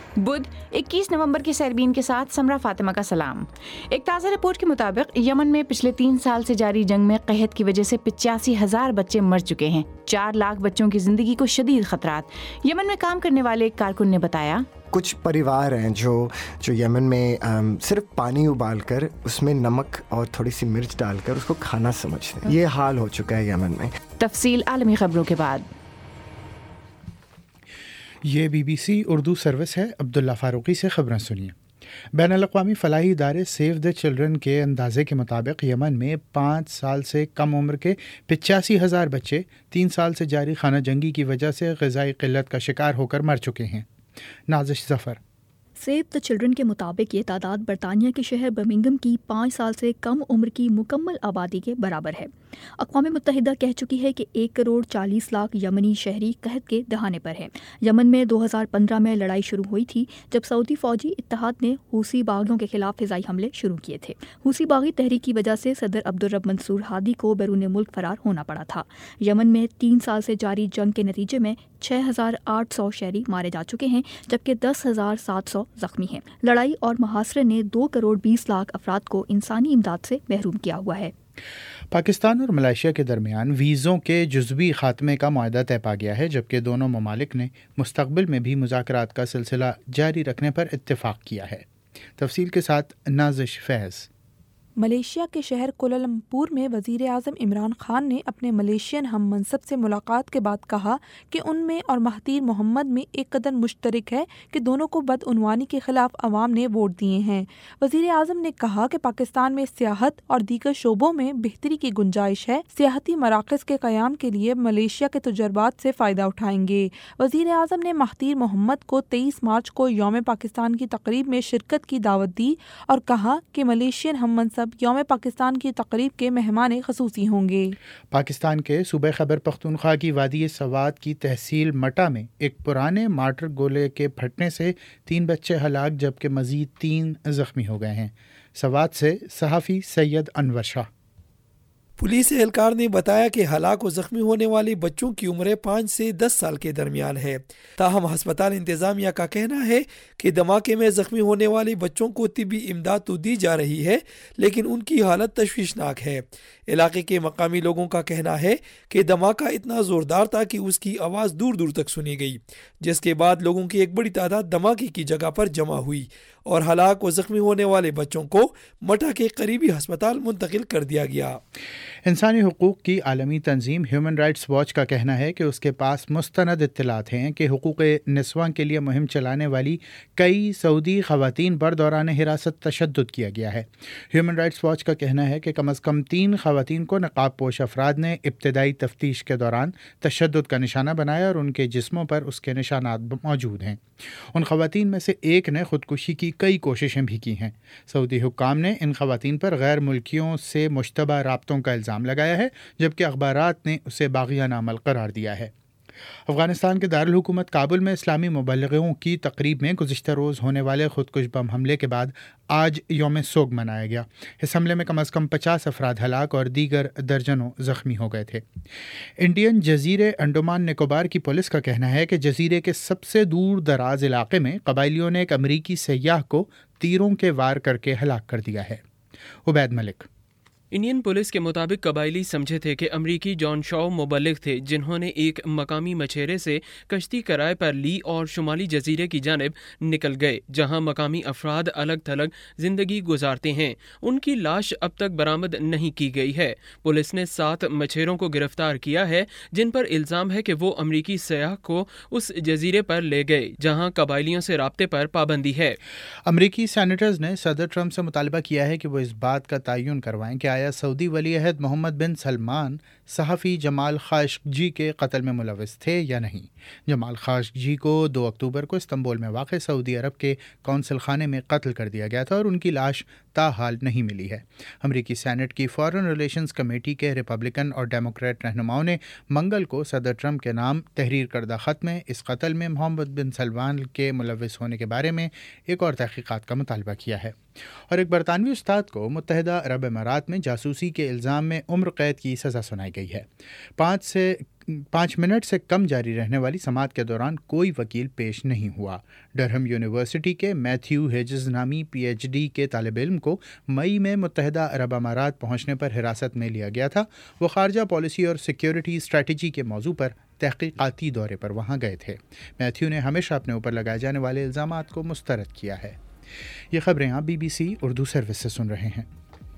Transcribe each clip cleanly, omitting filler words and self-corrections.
بدھ 21 نومبر کے سیربین کے ساتھ سمرہ فاطمہ کا سلام۔ ایک تازہ رپورٹ کے مطابق یمن میں پچھلے 3 سال سے جاری جنگ میں قحط کی وجہ سے 85,000 بچے مر چکے ہیں۔ 4 لاکھ بچوں کی زندگی کو شدید خطرات۔ یمن میں کام کرنے والے ایک کارکن نے بتایا، کچھ پریوار ہیں جو یمن میں صرف پانی ابال کر اس میں نمک اور تھوڑی سی مرچ ڈال کر اس کو کھانا سمجھتے ہیں۔ یہ حال ہو چکا ہے یمن میں۔ تفصیل عالمی خبروں کے بعد۔ یہ BBC اردو سروس ہے۔ عبداللہ فاروقی سے خبریں سنیے۔ بین الاقوامی فلاحی ادارے سیو دا چلڈرن کے اندازے کے مطابق یمن میں 5 سال سے کم عمر کے 85,000 بچے 3 سال سے جاری خانہ جنگی کی وجہ سے غذائی قلت کا شکار ہو کر مر چکے ہیں۔ نازش ظفر۔ سیو دا چلڈرن کے مطابق یہ تعداد برطانیہ کے شہر برمنگھم کی 5 سال سے کم عمر کی مکمل آبادی کے برابر ہے۔ اقوام متحدہ کہہ چکی ہے کہ 1 کروڑ 40 لاکھ یمنی شہری قحط کے دہانے پر ہیں۔ یمن میں 2015 میں لڑائی شروع ہوئی تھی جب سعودی فوجی اتحاد نے حوثی باغیوں کے خلاف فضائی حملے شروع کیے تھے۔ حوثی باغی تحریک کی وجہ سے صدر عبدالرب منصور ہادی کو بیرون ملک فرار ہونا پڑا تھا۔ یمن میں 3 سال سے جاری جنگ کے نتیجے میں 6,800 شہری مارے جا چکے ہیں جبکہ 10,700 زخمی ہیں۔ لڑائی اور محاصرے نے 2 کروڑ 20 لاکھ افراد کو انسانی امداد سے محروم کیا ہوا ہے۔ پاکستان اور ملائیشیا کے درمیان ویزوں کے جزوی خاتمے کا معاہدہ طے پا گیا ہے، جبکہ دونوں ممالک نے مستقبل میں بھی مذاکرات کا سلسلہ جاری رکھنے پر اتفاق کیا ہے۔ تفصیل کے ساتھ نازش فیض۔ ملیشیا کے شہر کوالالمپور میں وزیر اعظم عمران خان نے اپنے ملیشین ہم منصب سے ملاقات کے بعد کہا کہ ان میں اور مہاتیر محمد میں ایک قدر مشترک ہے کہ دونوں کو بدعنوانی کے خلاف عوام نے ووٹ دیے ہیں۔ وزیر اعظم نے کہا کہ پاکستان میں سیاحت اور دیگر شعبوں میں بہتری کی گنجائش ہے۔ سیاحتی مراکز کے قیام کے لیے ملیشیا کے تجربات سے فائدہ اٹھائیں گے۔ وزیر اعظم نے مہاتیر محمد کو 23 مارچ کو یوم پاکستان کی تقریب میں شرکت کی دعوت دی اور کہا کہ ملیشین ہم منصب یوم پاکستان کی تقریب کے مہمان خصوصی ہوں گے۔ پاکستان کے صوبہ خیبر پختونخوا کی وادی سوات کی تحصیل مٹا میں ایک پرانے مارٹر گولے کے پھٹنے سے 3 بچے ہلاک جبکہ مزید 3 زخمی ہو گئے ہیں۔ سوات سے صحافی سید انور شاہ۔ پولیس اہلکار نے بتایا کہ ہلاک و زخمی ہونے والے بچوں کی عمریں 5 سے 10 سال کے درمیان ہے۔ تاہم ہسپتال انتظامیہ کا کہنا ہے کہ دھماکے میں زخمی ہونے والے بچوں کو طبی امداد تو دی جا رہی ہے لیکن ان کی حالت تشویشناک ہے۔ علاقے کے مقامی لوگوں کا کہنا ہے کہ دھماکہ اتنا زوردار تھا کہ اس کی آواز دور دور تک سنی گئی، جس کے بعد لوگوں کی ایک بڑی تعداد دھماکے کی جگہ پر جمع ہوئی اور ہلاک و زخمی ہونے والے بچوں کو مٹا کے قریبی ہسپتال منتقل کر دیا گیا۔ انسانی حقوق کی عالمی تنظیم ہیومن رائٹس واچ کا کہنا ہے کہ اس کے پاس مستند اطلاعات ہیں کہ حقوق نسواں کے لیے مہم چلانے والی کئی سعودی خواتین پر دوران حراست تشدد کیا گیا ہے۔ ہیومن رائٹس واچ کا کہنا ہے کہ کم از کم 3 خواتین کو نقاب پوش افراد نے ابتدائی تفتیش کے دوران تشدد کا نشانہ بنایا اور ان کے جسموں پر اس کے نشانات موجود ہیں۔ ان خواتین میں سے ایک نے خودکشی کی کئی کوششیں بھی کی ہیں۔ سعودی حکام نے ان خواتین پر غیر ملکیوں سے مشتبہ رابطوں کا الزام لگایا ہے جبکہ اخبارات نے اسے باغیانہ عمل قرار دیا ہے۔ افغانستان کے دارالحکومت کابل میں اسلامی مبلغوں کی تقریب میں گزشتہ روز ہونے والے خودکش بم حملے کے بعد آج یوم سوگ منایا گیا۔ اس حملے میں کم از کم 50 افراد ہلاک اور دیگر درجنوں زخمی ہو گئے تھے۔ انڈین جزیرے انڈمان نکوبار کی پولیس کا کہنا ہے کہ جزیرے کے سب سے دور دراز علاقے میں قبائلیوں نے ایک امریکی سیاح کو تیروں کے وار کر کے ہلاک کر دیا ہے۔ عبید ملک۔ انڈین پولیس کے مطابق قبائلی سمجھے تھے کہ امریکی جان شاؤ مبلغ تھے جنہوں نے ایک مقامی مچھیرے سے کشتی کرائے پر لی اور شمالی جزیرے کی جانب نکل گئے جہاں مقامی افراد الگ تھلگ زندگی گزارتے ہیں۔ ان کی لاش اب تک برآمد نہیں کی گئی ہے۔ پولیس نے 7 مچھیروں کو گرفتار کیا ہے جن پر الزام ہے کہ وہ امریکی سیاح کو اس جزیرے پر لے گئے جہاں قبائلیوں سے رابطے پر پابندی ہے۔ امریکی سینیٹرز نے صدر ٹرمپ سے مطالبہ کیا ہے کہ وہ اس بات کا تعین کروائیں کہ سعودی ولی عہد محمد بن سلمان صحافی جمال خاشقجی کے قتل میں ملوث تھے یا نہیں۔ جمال خاشقجی کو 2 اکتوبر کو استنبول میں واقع سعودی عرب کے قونصل خانے میں قتل کر دیا گیا تھا اور ان کی لاش تاحال نہیں ملی ہے۔ امریکی سینٹ کی فارن ریلیشنز کمیٹی کے ریپبلکن اور ڈیموکریٹ رہنماؤں نے منگل کو صدر ٹرمپ کے نام تحریر کردہ خط میں اس قتل میں محمد بن سلمان کے ملوث ہونے کے بارے میں ایک اور تحقیقات کا مطالبہ کیا ہے۔ اور ایک برطانوی استاد کو متحدہ عرب امارات میں جاسوسی کے الزام میں عمر قید کی سزا سنائی گئی ہے۔ 5 منٹ سے کم جاری رہنے والی سماعت کے دوران کوئی وکیل پیش نہیں ہوا۔ ڈرہم یونیورسٹی کے میتھیو ہیجز نامی پی ایچ ڈی کے طالب علم کو مئی میں متحدہ عرب امارات پہنچنے پر حراست میں لیا گیا تھا۔ وہ خارجہ پالیسی اور سیکیورٹی اسٹریٹجی کے موضوع پر تحقیقاتی دورے پر وہاں گئے تھے۔ میتھیو نے ہمیشہ اپنے اوپر لگائے جانے والے الزامات کو مسترد کیا ہے۔ یہ خبریں آپ BBC اردو سروس سے سن رہے ہیں۔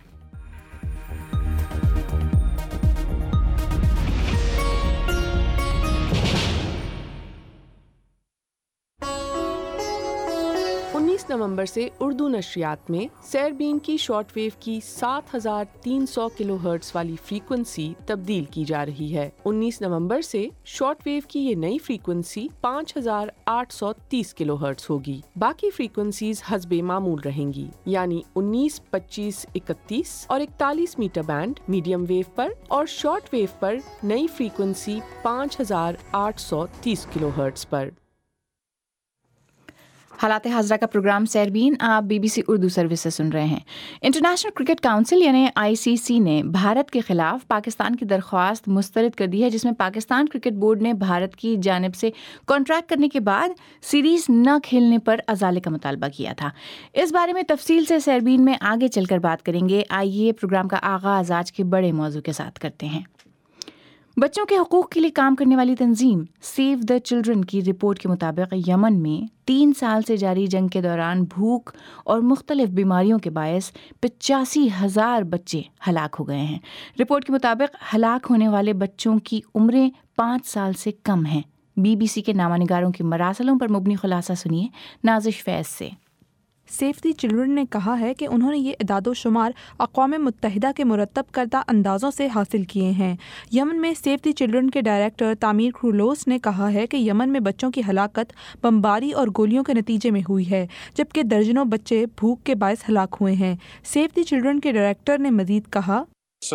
نومبر سے اردو نشریات میں سیربین کی شارٹ ویو کی 7300 کلو ہرٹز والی فریکوینسی تبدیل کی جا رہی ہے۔ 19 نومبر سے شارٹ ویو کی یہ نئی فریکوینسی 5830 کلو ہرٹز ہوگی۔ باقی فریکوینسیز حسب معمول رہیں گی، یعنی 19، 25، 31 اور 41 میٹر بینڈ میڈیم ویو پر، اور شارٹ ویو پر نئی فریکوینسی 5830 کلو ہرٹز پر۔ حالات حاضرہ کا پروگرام سیربین آپ BBC اردو سروس سے سن رہے ہیں۔ انٹرنیشنل کرکٹ کونسل یعنی ICC نے بھارت کے خلاف پاکستان کی درخواست مسترد کر دی ہے، جس میں پاکستان کرکٹ بورڈ نے بھارت کی جانب سے کانٹریکٹ کرنے کے بعد سیریز نہ کھیلنے پر ازالے کا مطالبہ کیا تھا۔ اس بارے میں تفصیل سے سیربین میں آگے چل کر بات کریں گے۔ آئیے پروگرام کا آغاز آج کے بڑے موضوع کے ساتھ کرتے ہیں۔ بچوں کے حقوق کے لیے کام کرنے والی تنظیم سیو دا چلڈرن کی رپورٹ کے مطابق یمن میں 3 سال سے جاری جنگ کے دوران بھوک اور مختلف بیماریوں کے باعث 85,000 بچے ہلاک ہو گئے ہیں۔ رپورٹ کے مطابق ہلاک ہونے والے بچوں کی عمریں 5 سال سے کم ہیں۔ BBC کے نامہ نگاروں کی مراسلوں پر مبنی خلاصہ سنیے نازش فیض سے۔ سیو دی چلڈرن نے کہا ہے کہ انہوں نے یہ اعداد و شمار اقوام متحدہ کے مرتب کردہ اندازوں سے حاصل کیے ہیں۔ یمن میں سیو دی چلڈرن کے ڈائریکٹر تعمیر کرولوس نے کہا ہے کہ یمن میں بچوں کی ہلاکت بمباری اور گولیوں کے نتیجے میں ہوئی ہے، جبکہ درجنوں بچے بھوک کے باعث ہلاک ہوئے ہیں۔ سیو دی چلڈرن کے ڈائریکٹر نے مزید کہا،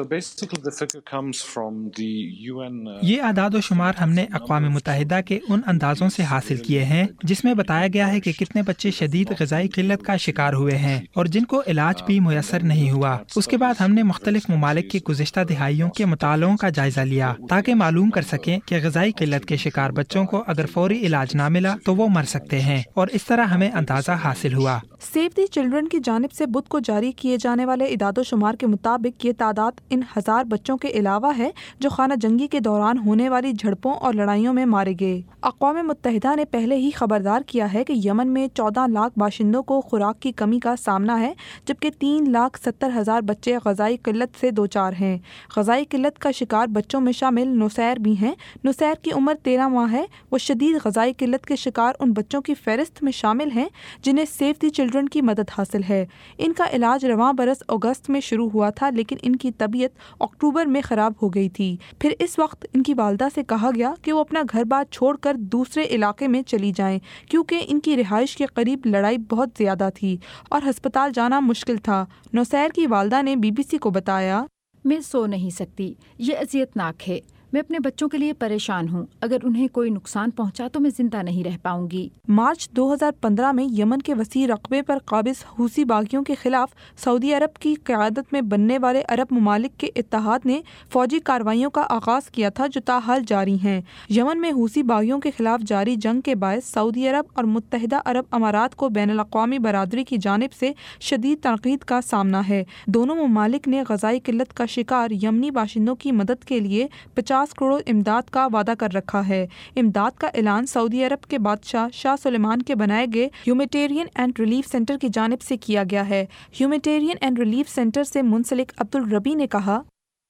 یہ اعداد و شمار ہم نے اقوام متحدہ کے ان اندازوں سے حاصل کیے ہیں جس میں بتایا گیا ہے کہ کتنے بچے شدید غذائی قلت کا شکار ہوئے ہیں اور جن کو علاج بھی میسر نہیں ہوا۔ اس کے بعد ہم نے مختلف ممالک کی گزشتہ دہائیوں کے مطالعوں کا جائزہ لیا تاکہ معلوم کر سکیں کہ غذائی قلت کے شکار بچوں کو اگر فوری علاج نہ ملا تو وہ مر سکتے ہیں، اور اس طرح ہمیں اندازہ حاصل ہوا۔ سیو دی چلڈرن کی جانب سے بدھ کو جاری کیے جانے والے اعداد و شمار کے مطابق یہ تعداد ان 1000 بچوں کے علاوہ ہے جو خانہ جنگی کے دوران ہونے والی جھڑپوں اور لڑائیوں میں مارے گئے۔ اقوام متحدہ نے پہلے ہی خبردار کیا ہے کہ یمن میں 14 لاکھ باشندوں کو خوراک کی کمی کا سامنا ہے، جبکہ 3,70,000 بچے غذائی قلت سے دوچار ہیں۔ غذائی قلت کا شکار بچوں میں شامل نصیر بھی ہیں۔ نصیر کی عمر 13 ماہ ہے۔ وہ شدید غذائی قلت کے شکار ان بچوں کی فہرست میں شامل ہیں جنہیں سیو دی چلڈرن کی مدد حاصل ہے۔ ان کا علاج رواں برس اگست میں شروع ہوا تھا، لیکن ان کی طبیعت اکتوبر میں خراب ہو گئی تھی۔ پھر اس وقت ان کی والدہ سے کہا گیا کہ وہ اپنا گھر بار چھوڑ کر دوسرے علاقے میں چلی جائیں، کیونکہ ان کی رہائش کے قریب لڑائی بہت زیادہ تھی اور ہسپتال جانا مشکل تھا۔ نصیر کی والدہ نے BBC کو بتایا، میں سو نہیں سکتی، یہ اذیت ناک ہے۔ میں اپنے بچوں کے لیے پریشان ہوں۔ اگر انہیں کوئی نقصان پہنچا تو میں زندہ نہیں رہ پاؤں گی۔ مارچ 2015 میں یمن کے وسیع رقبے پر قابض حوثی باغیوں کے خلاف سعودی عرب کی قیادت میں بننے والے عرب ممالک کے اتحاد نے فوجی کارروائیوں کا آغاز کیا تھا جو تاحال جاری ہیں۔ یمن میں حوثی باغیوں کے خلاف جاری جنگ کے باعث سعودی عرب اور متحدہ عرب امارات کو بین الاقوامی برادری کی جانب سے شدید تنقید کا سامنا ہے۔ دونوں ممالک نے غذائی قلت کا شکار یمنی باشندوں کی مدد کے لیے 50 کروڑ امداد کا وعدہ کر رکھا ہے۔ امداد کا اعلان سعودی عرب کے بادشاہ شاہ سلیمان کے بنائے گئے ہیومیٹیرین اینڈ ریلیف سینٹر کی جانب سے کیا گیا ہے۔ ہیومیٹیرین اینڈ ریلیف سینٹر سے منسلک عبدالربی نے کہا،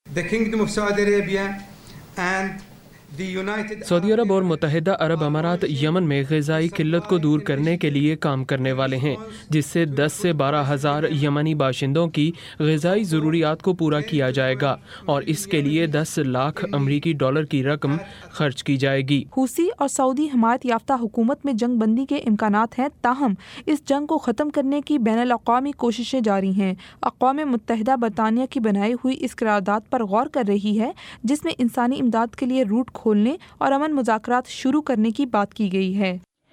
سعودی عرب اور متحدہ عرب امارات یمن میں غذائی قلت کو دور کرنے کے لیے کام کرنے والے ہیں، جس سے 10 سے 12,000 یمنی باشندوں کی غذائی ضروریات کو پورا کیا جائے گا، اور اس کے لیے 10 لاکھ امریکی ڈالر کی رقم خرچ کی جائے گی۔ حوثی اور سعودی حمایت یافتہ حکومت میں جنگ بندی کے امکانات ہیں، تاہم اس جنگ کو ختم کرنے کی بین الاقوامی کوششیں جاری ہیں۔ اقوام متحدہ برطانیہ کی بنائی ہوئی اس قرارداد پر غور کر رہی ہے جس میں انسانی امداد کے لیے روٹ کھولنے اور امن مذاکرات شروع کرنے کی بات کی گئی ہے۔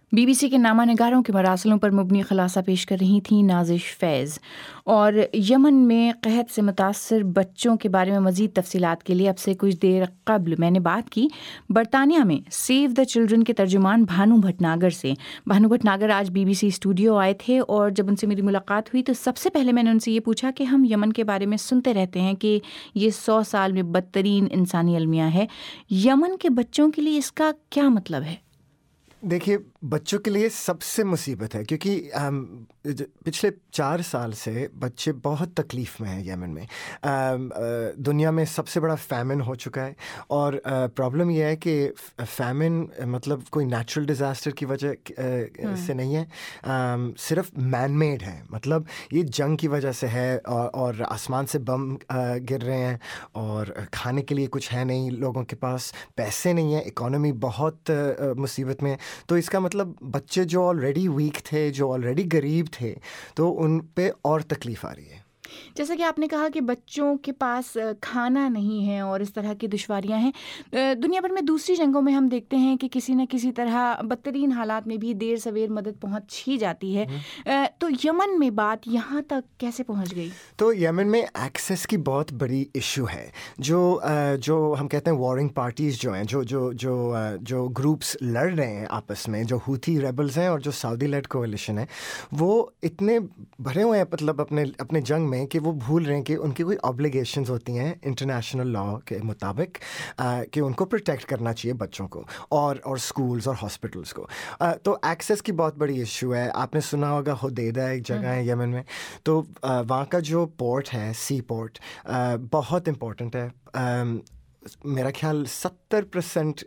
BBC کے نامہ نگاروں کے مراسلوں پر مبنی خلاصہ پیش کر رہی تھیں نازش فیض. اور یمن میں قحط سے متاثر بچوں کے بارے میں مزید تفصیلات کے لیے اب سے کچھ دیر قبل میں نے بات کی برطانیہ میں سیو دا چلڈرن کے ترجمان بھانو بھٹناگر سے. بھانو بھٹناگر آج BBC اسٹوڈیو آئے تھے اور جب ان سے میری ملاقات ہوئی تو سب سے پہلے میں نے ان سے یہ پوچھا کہ ہم یمن کے بارے میں سنتے رہتے ہیں کہ یہ 100 سال میں بدترین انسانی المیہ ہے. یمن کے بچوں کے لیے اس کا کیا مطلب ہے؟ دیکھیے بچوں کے لیے سب سے مصیبت ہے کیونکہ پچھلے 4 سال سے بچے بہت تکلیف میں ہیں یمن میں. دنیا میں سب سے بڑا فیمن ہو چکا ہے اور پرابلم یہ ہے کہ فیمن مطلب کوئی نیچرل ڈیزاسٹر کی وجہ سے نہیں ہے, صرف مین میڈ ہے. مطلب یہ جنگ کی وجہ سے ہے اور آسمان سے بم گر رہے ہیں اور کھانے کے لیے کچھ ہے نہیں, لوگوں کے پاس پیسے نہیں ہیں, اکانومی بہت مصیبت میں. تو اس کا مطلب بچے جو آلریڈی ویک تھے, جو آلریڈی غریب تھے, تو ان پہ اور تکلیف آ رہی ہے. جیسا کہ آپ نے کہا کہ بچوں کے پاس کھانا نہیں ہے اور اس طرح کی دشواریاں ہیں. دنیا بھر میں دوسری جنگوں میں ہم دیکھتے ہیں کہ کسی نہ کسی طرح بدترین حالات میں بھی دیر سویر مدد پہنچ ہی جاتی ہے. تو یمن میں بات یہاں تک کیسے پہنچ گئی؟ تو یمن میں ایکسیس کی بہت بڑی ایشو ہے. جو ہم کہتے ہیں وارنگ پارٹیز جو ہیں, جو گروپس لڑ رہے ہیں آپس میں, جو ہوتھی ریبلز ہیں اور جو سعودی لیڈ کولیشن ہے, وہ اتنے بھرے ہوئے ہیں مطلب اپنے جنگ میں کہ وہ بھول رہے ہیں کہ ان کی کوئی آبلیگیشنز ہوتی ہیں انٹرنیشنل لا کے مطابق کہ ان کو پروٹیکٹ کرنا چاہیے بچوں کو اور اسکولز اور ہاسپٹلس کو. تو ایکسیس کی بہت بڑی ایشو ہے. آپ نے سنا ہوگا حدیدہ ایک جگہ ہے یمن میں, تو وہاں کا جو پورٹ ہے, سی پورٹ, بہت امپورٹنٹ ہے. میرا خیال 70%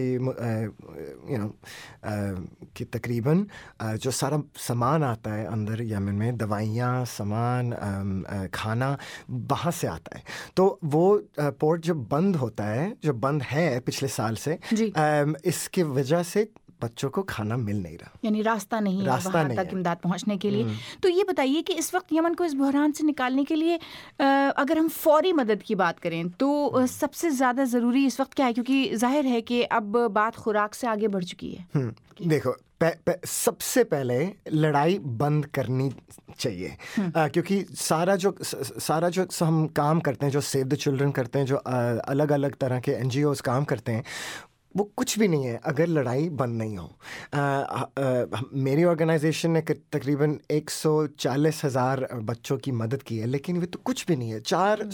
کہ تقریباً جو سارا سامان آتا ہے اندر یمن میں, دوائیاں, سامان, کھانا, وہاں سے آتا ہے. تو وہ پورٹ جو بند ہوتا ہے, جو بند ہے پچھلے سال سے, اس کی وجہ سے بچوں کو کھانا مل نہیں رہا, یعنی راستہ نہیں ہے وہاں تک امداد پہنچنے کے لیے. تو یہ بتائیے کہ اس وقت یمن کو اس بحران سے نکالنے کے لیے اگر ہم فوری مدد کی بات کریں تو سب سے زیادہ ضروری اس وقت کیا ہے؟ کیونکہ ظاہر ہے کہ اب بات خوراک سے آگے بڑھ چکی ہے. دیکھو سب سے پہلے لڑائی بند کرنی چاہیے, کیونکہ سارا جو ہم کام کرتے ہیں, جو سیو دا چلڈرن کرتے ہیں, جو الگ الگ طرح کے NGOs کام کرتے ہیں, وہ کچھ بھی نہیں ہے اگر لڑائی بند نہیں ہو. میری آرگنائزیشن نے تقریباً 140,000 بچوں کی مدد کی ہے, لیکن وہ تو کچھ بھی نہیں ہے.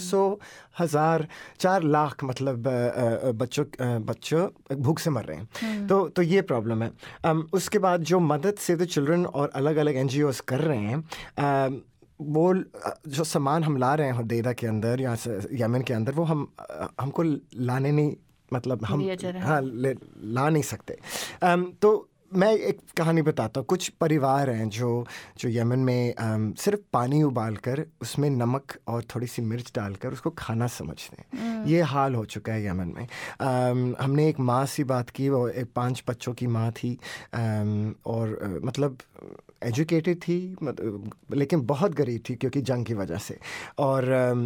4 لاکھ مطلب بچوں بھوک سے مر رہے ہیں. تو یہ پرابلم ہے. اس کے بعد جو مدد سیو دا چلڈرن اور الگ الگ NGOs کر رہے ہیں, وہ جو سامان ہم لا رہے ہیں حدیدہ کے اندر یا یمن کے اندر, وہ ہم کو لانے نہیں, مطلب ہم لا نہیں سکتے. تو میں ایک کہانی بتاتا ہوں. کچھ پریوار ہیں جو یمن میں صرف پانی ابال کر اس میں نمک اور تھوڑی سی مرچ ڈال کر اس کو کھانا سمجھتے ہیں. یہ حال ہو چکا ہے یمن میں. ہم نے ایک ماں سے بات کی, وہ 5 بچوں کی ماں تھی اور مطلب ایجوکیٹڈ تھی لیکن بہت غریب تھی کیونکہ جنگ کی وجہ سے, اور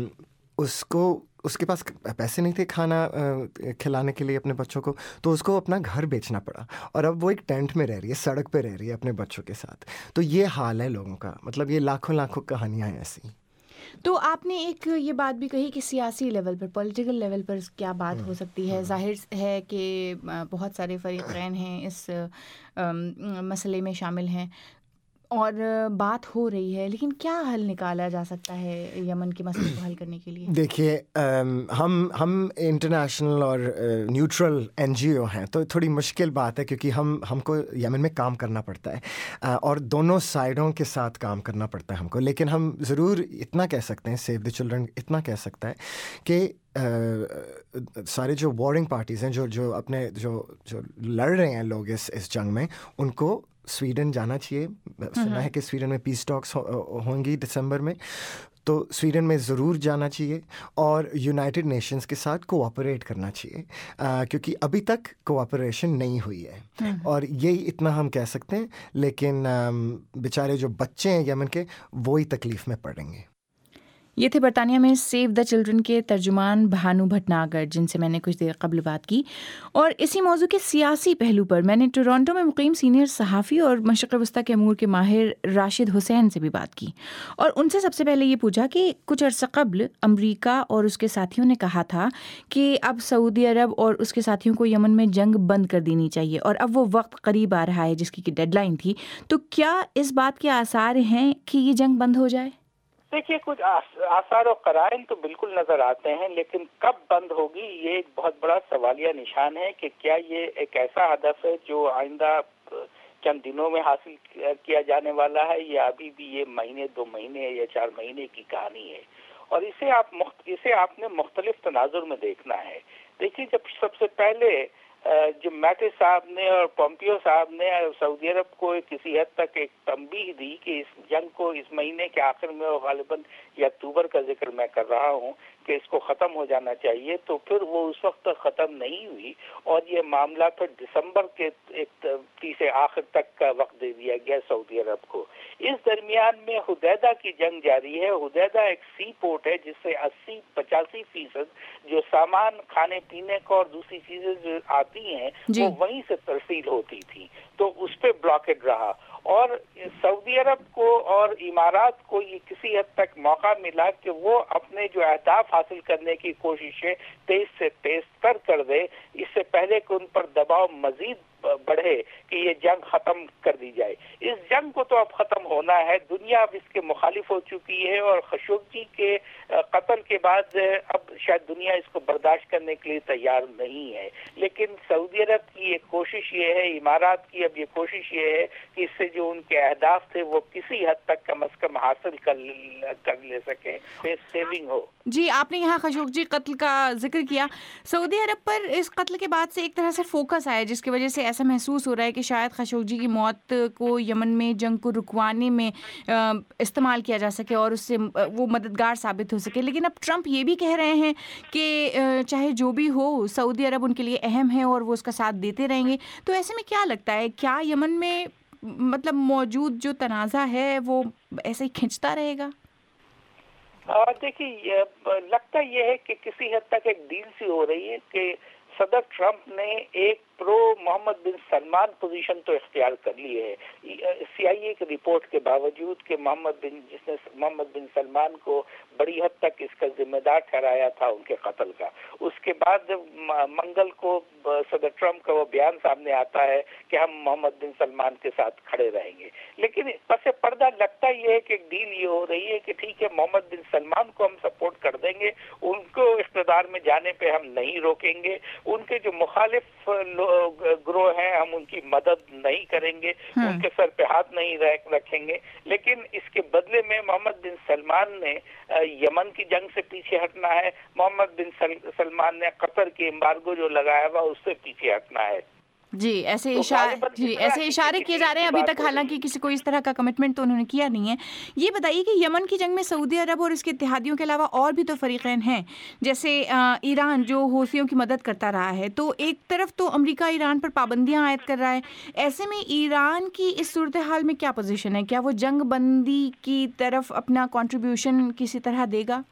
اس کے پاس پیسے نہیں تھے کھانا کھلانے کے لیے اپنے بچوں کو, تو اس کو اپنا گھر بیچنا پڑا اور اب وہ ایک ٹینٹ میں رہ رہی ہے, سڑک پہ رہ رہی ہے اپنے بچوں کے ساتھ. تو یہ حال ہے لوگوں کا. مطلب یہ لاکھوں کہانیاں ہیں ایسی. تو آپ نے ایک یہ بات بھی کہی کہ سیاسی لیول پر, پولیٹیکل لیول پر کیا بات ہو سکتی ہے. ظاہر ہے کہ بہت سارے فریقین ہیں اس مسئلے میں شامل ہیں اور بات ہو رہی ہے, لیکن کیا حل نکالا جا سکتا ہے یمن کے مسئلے کو حل کرنے کے لیے؟ دیکھیے ہم انٹرنیشنل اور نیوٹرل NGO ہیں, تو تھوڑی مشکل بات ہے کیونکہ ہم کو یمن میں کام کرنا پڑتا ہے اور دونوں سائڈوں کے ساتھ کام کرنا پڑتا ہے ہم کو. لیکن ہم ضرور اتنا کہہ سکتے ہیں, سیو دا چلڈرن اتنا کہہ سکتا ہے کہ سارے جو وارنگ پارٹیز ہیں, جو اپنے جو لڑ رہے ہیں لوگ اس جنگ میں, ان کو سویڈن جانا چاہیے. سنا ہے کہ سویڈن میں پیس ٹاکس ہوں گی دسمبر میں, تو سویڈن میں ضرور جانا چاہیے اور یونائٹڈ نیشنز کے ساتھ کوآپریٹ کرنا چاہیے, کیونکہ ابھی تک کوآپریشن نہیں ہوئی ہے اور یہی اتنا ہم کہہ سکتے ہیں. لیکن بیچارے جو بچے ہیں یمن کے, وہی تکلیف میں پڑیں گے. یہ تھے برطانیہ میں سیو دا چلڈرن کے ترجمان بھانو بھٹناگر، جن سے میں نے کچھ دیر قبل بات کی. اور اسی موضوع کے سیاسی پہلو پر میں نے ٹورانٹو میں مقیم سینئر صحافی اور مشرق وسطیٰ کے امور کے ماہر راشد حسین سے بھی بات کی، اور ان سے سب سے پہلے یہ پوچھا کہ کچھ عرصہ قبل امریکہ اور اس کے ساتھیوں نے کہا تھا کہ اب سعودی عرب اور اس کے ساتھیوں کو یمن میں جنگ بند کر دینی چاہیے، اور اب وہ وقت قریب آ رہا ہے جس کی ڈیڈ لائن تھی. تو کیا اس بات کے آثار ہیں کہ یہ جنگ بند ہو جائے؟ دیکھیے، کچھ آثار و قرائن تو بالکل نظر آتے ہیں، لیکن کب بند ہوگی یہ ایک بہت بڑا سوالیہ نشان ہے کہ کیا یہ ایک ایسا ہدف ہے جو آئندہ چند دنوں میں حاصل کیا جانے والا ہے، یا ابھی بھی یہ مہینے 2 مہینے یا 4 مہینے کی کہانی ہے. اور اسے آپ نے مختلف تناظر میں دیکھنا ہے. دیکھیے، جب سب سے پہلے جب میٹس صاحب نے اور پومپیو صاحب نے سعودی عرب کو کسی حد تک ایک تنبیہ دی کہ اس جنگ کو اس مہینے کے آخر میں، اور غالباً یہ اکتوبر کا ذکر میں کر رہا ہوں، کہ اس کو ختم ہو جانا چاہیے، تو پھر وہ اس وقت تک ختم نہیں ہوئی، اور یہ معاملہ پھر دسمبر کے ایک تیسرے آخر تک کا وقت دے دیا گیا سعودی عرب کو. اس درمیان میں حدیدہ کی جنگ جاری ہے. حدیدہ ایک سی پورٹ ہے جس سے 80-85% جو سامان کھانے پینے کا اور دوسری چیزیں جو آتی ہیں وہ وہیں سے ترسیل ہوتی تھی، تو اس پہ بلاکڈ رہا. اور سعودی عرب کو اور امارات کو یہ کسی حد تک موقع ملا کہ وہ اپنے جو اہداف حاصل کرنے کی کوششیں تیز سے تیز تر کر دے، اس سے پہلے کہ ان پر دباؤ مزید بڑھے کہ یہ جنگ ختم کر دی جائے. اس جنگ کو تو اب ختم ہونا ہے، دنیا اب اس کے مخالف ہو چکی ہے، اور خشوگی کے قتل کے بعد اب شاید دنیا اس کو برداشت کرنے کے لیے تیار نہیں ہے. لیکن سعودی عرب کی ایک کوشش یہ ہے، امارات کی اب یہ کوشش یہ ہے کہ اس سے جو ان کے اہداف تھے وہ کسی حد تک کم از کم حاصل کر لے سکیں، سیونگ ہو. جی، آپ نے یہاں خشوگی قتل کا ذکر کیا. سعودی عرب پر اس قتل کے بعد سے ایک طرح سے فوکس آیا، جس کی وجہ سے ایسا محسوس ہو رہا ہے کہ شاید خشوگی کی موت کو یمن میں جنگ کو رکوانے میں استعمال کیا جا سکے اور اس سے وہ مددگار ثابت ہو سکے. لیکن اب ٹرمپ یہ بھی کہہ رہے ہیں کہ چاہے جو بھی ہو، سعودی عرب ان کے لیے اہم ہے اور وہ اس کا ساتھ دیتے رہیں گے. تو ایسے میں کیا لگتا ہے، کیا یمن میں مطلب موجود جو تنازع ہے وہ ایسے ہی کھنچتا رہے گا؟ دیکھیے، لگتا یہ ہے کہ کسی حد تک ایک ڈیل سی ہو رہی ہے کہ صدر ٹرمپ نے ایک پرو محمد بن سلمان پوزیشن تو اختیار کر لی ہے. CIA کی رپورٹ کے باوجود کہ جس نے محمد بن سلمان کو بڑی حد تک اس کا ذمہ دار ٹھہرایا تھا ان کے قتل کا. اس کے بعد منگل کو صدر ٹرمپ کا وہ بیان سامنے آتا ہے کہ ہم محمد بن سلمان کے ساتھ کھڑے رہیں گے. لیکن پس پردہ لگتا یہ ہے کہ ڈیل یہ ہو رہی ہے کہ ٹھیک ہے، محمد بن سلمان کو ہم سپورٹ کر دیں گے، ان کو اقتدار میں جانے پہ ہم نہیں روکیں گے، ان کے جو مخالف گروہ ہیں ہم ان کی مدد نہیں کریں گے، ان کے سر پہ ہاتھ نہیں رکھیں گے. لیکن اس کے بدلے میں محمد بن سلمان نے یمن کی جنگ سے پیچھے ہٹنا ہے، محمد بن سلمان نے قطر کے امبارگو جو لگایا ہوا اس سے پیچھے ہٹنا ہے. جی، ایسے اشارے کیے جا رہے ہیں ابھی تک، حالانکہ کسی کو اس طرح کا کمٹمنٹ تو انہوں نے کیا نہیں ہے. یہ بتائیے کہ یمن کی جنگ میں سعودی عرب اور اس کے اتحادیوں کے علاوہ اور بھی تو فریقین ہیں، جیسے ایران جو حوثیوں کی مدد کرتا رہا ہے. تو ایک طرف تو امریکہ ایران پر پابندیاں عائد کر رہا ہے، ایسے میں ایران کی اس صورتحال میں کیا پوزیشن ہے؟ کیا وہ جنگ بندی کی طرف اپنا کنٹریبیوشن کسی طرح دے گا؟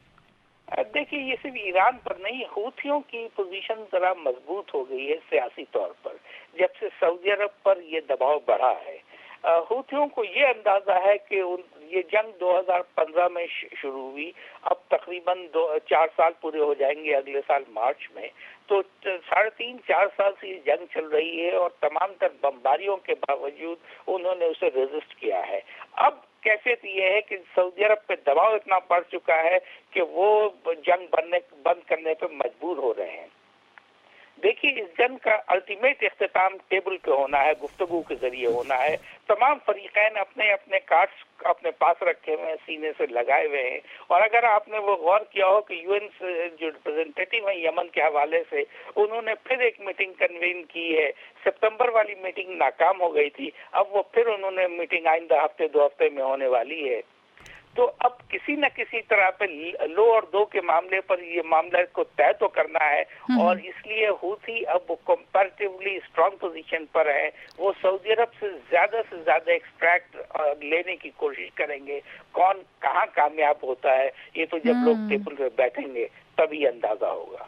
دیکھیے، یہ صرف ایران پر نہیں، حوثیوں کی پوزیشن ذرا مضبوط ہو گئی ہے سیاسی طور پر جب سے سعودی عرب پر یہ دباؤ بڑھا ہے. حوثیوں کو یہ اندازہ ہے کہ یہ جنگ 2015 میں شروع ہوئی، اب تقریباً 4 سال پورے ہو جائیں گے اگلے سال مارچ میں. تو 3.5-4 سال سے یہ جنگ چل رہی ہے اور تمام تر بمباریوں کے باوجود انہوں نے اسے ریزسٹ کیا ہے. اب کیفیت یہ ہے کہ سعودی عرب پہ دباؤ اتنا پڑ چکا ہے کہ وہ جنگ بند کرنے پہ مجبور ہو رہے ہیں. دیکھیے، اس جنگ کا الٹیمیٹ اختتام ٹیبل پہ ہونا ہے، گفتگو کے ذریعے ہونا ہے. تمام فریقین اپنے اپنے کارڈز اپنے پاس رکھے ہوئے ہیں، سینے سے لگائے ہوئے ہیں. اور اگر آپ نے وہ غور کیا ہو کہ UN جو ریپرزینٹیٹیو ہیں یمن کے حوالے سے، انہوں نے پھر ایک میٹنگ کنوین کی ہے. ستمبر والی میٹنگ ناکام ہو گئی تھی، اب وہ پھر انہوں نے میٹنگ آئندہ ہفتے 2 ہفتے میں ہونے والی ہے. تو اب کسی نہ کسی طرح پہ لو اور دو کے معاملے پر یہ معاملہ کو طے تو کرنا ہے، اور اس لیے حوثی اب کمپیریٹیولی اسٹرانگ پوزیشن پر ہے. وہ سعودی عرب سے زیادہ ایکسٹریکٹ لینے کی کوشش کریں گے. کون کہاں کامیاب ہوتا ہے یہ تو جب لوگ ٹیبل پہ بیٹھیں گے تبھی اندازہ ہوگا.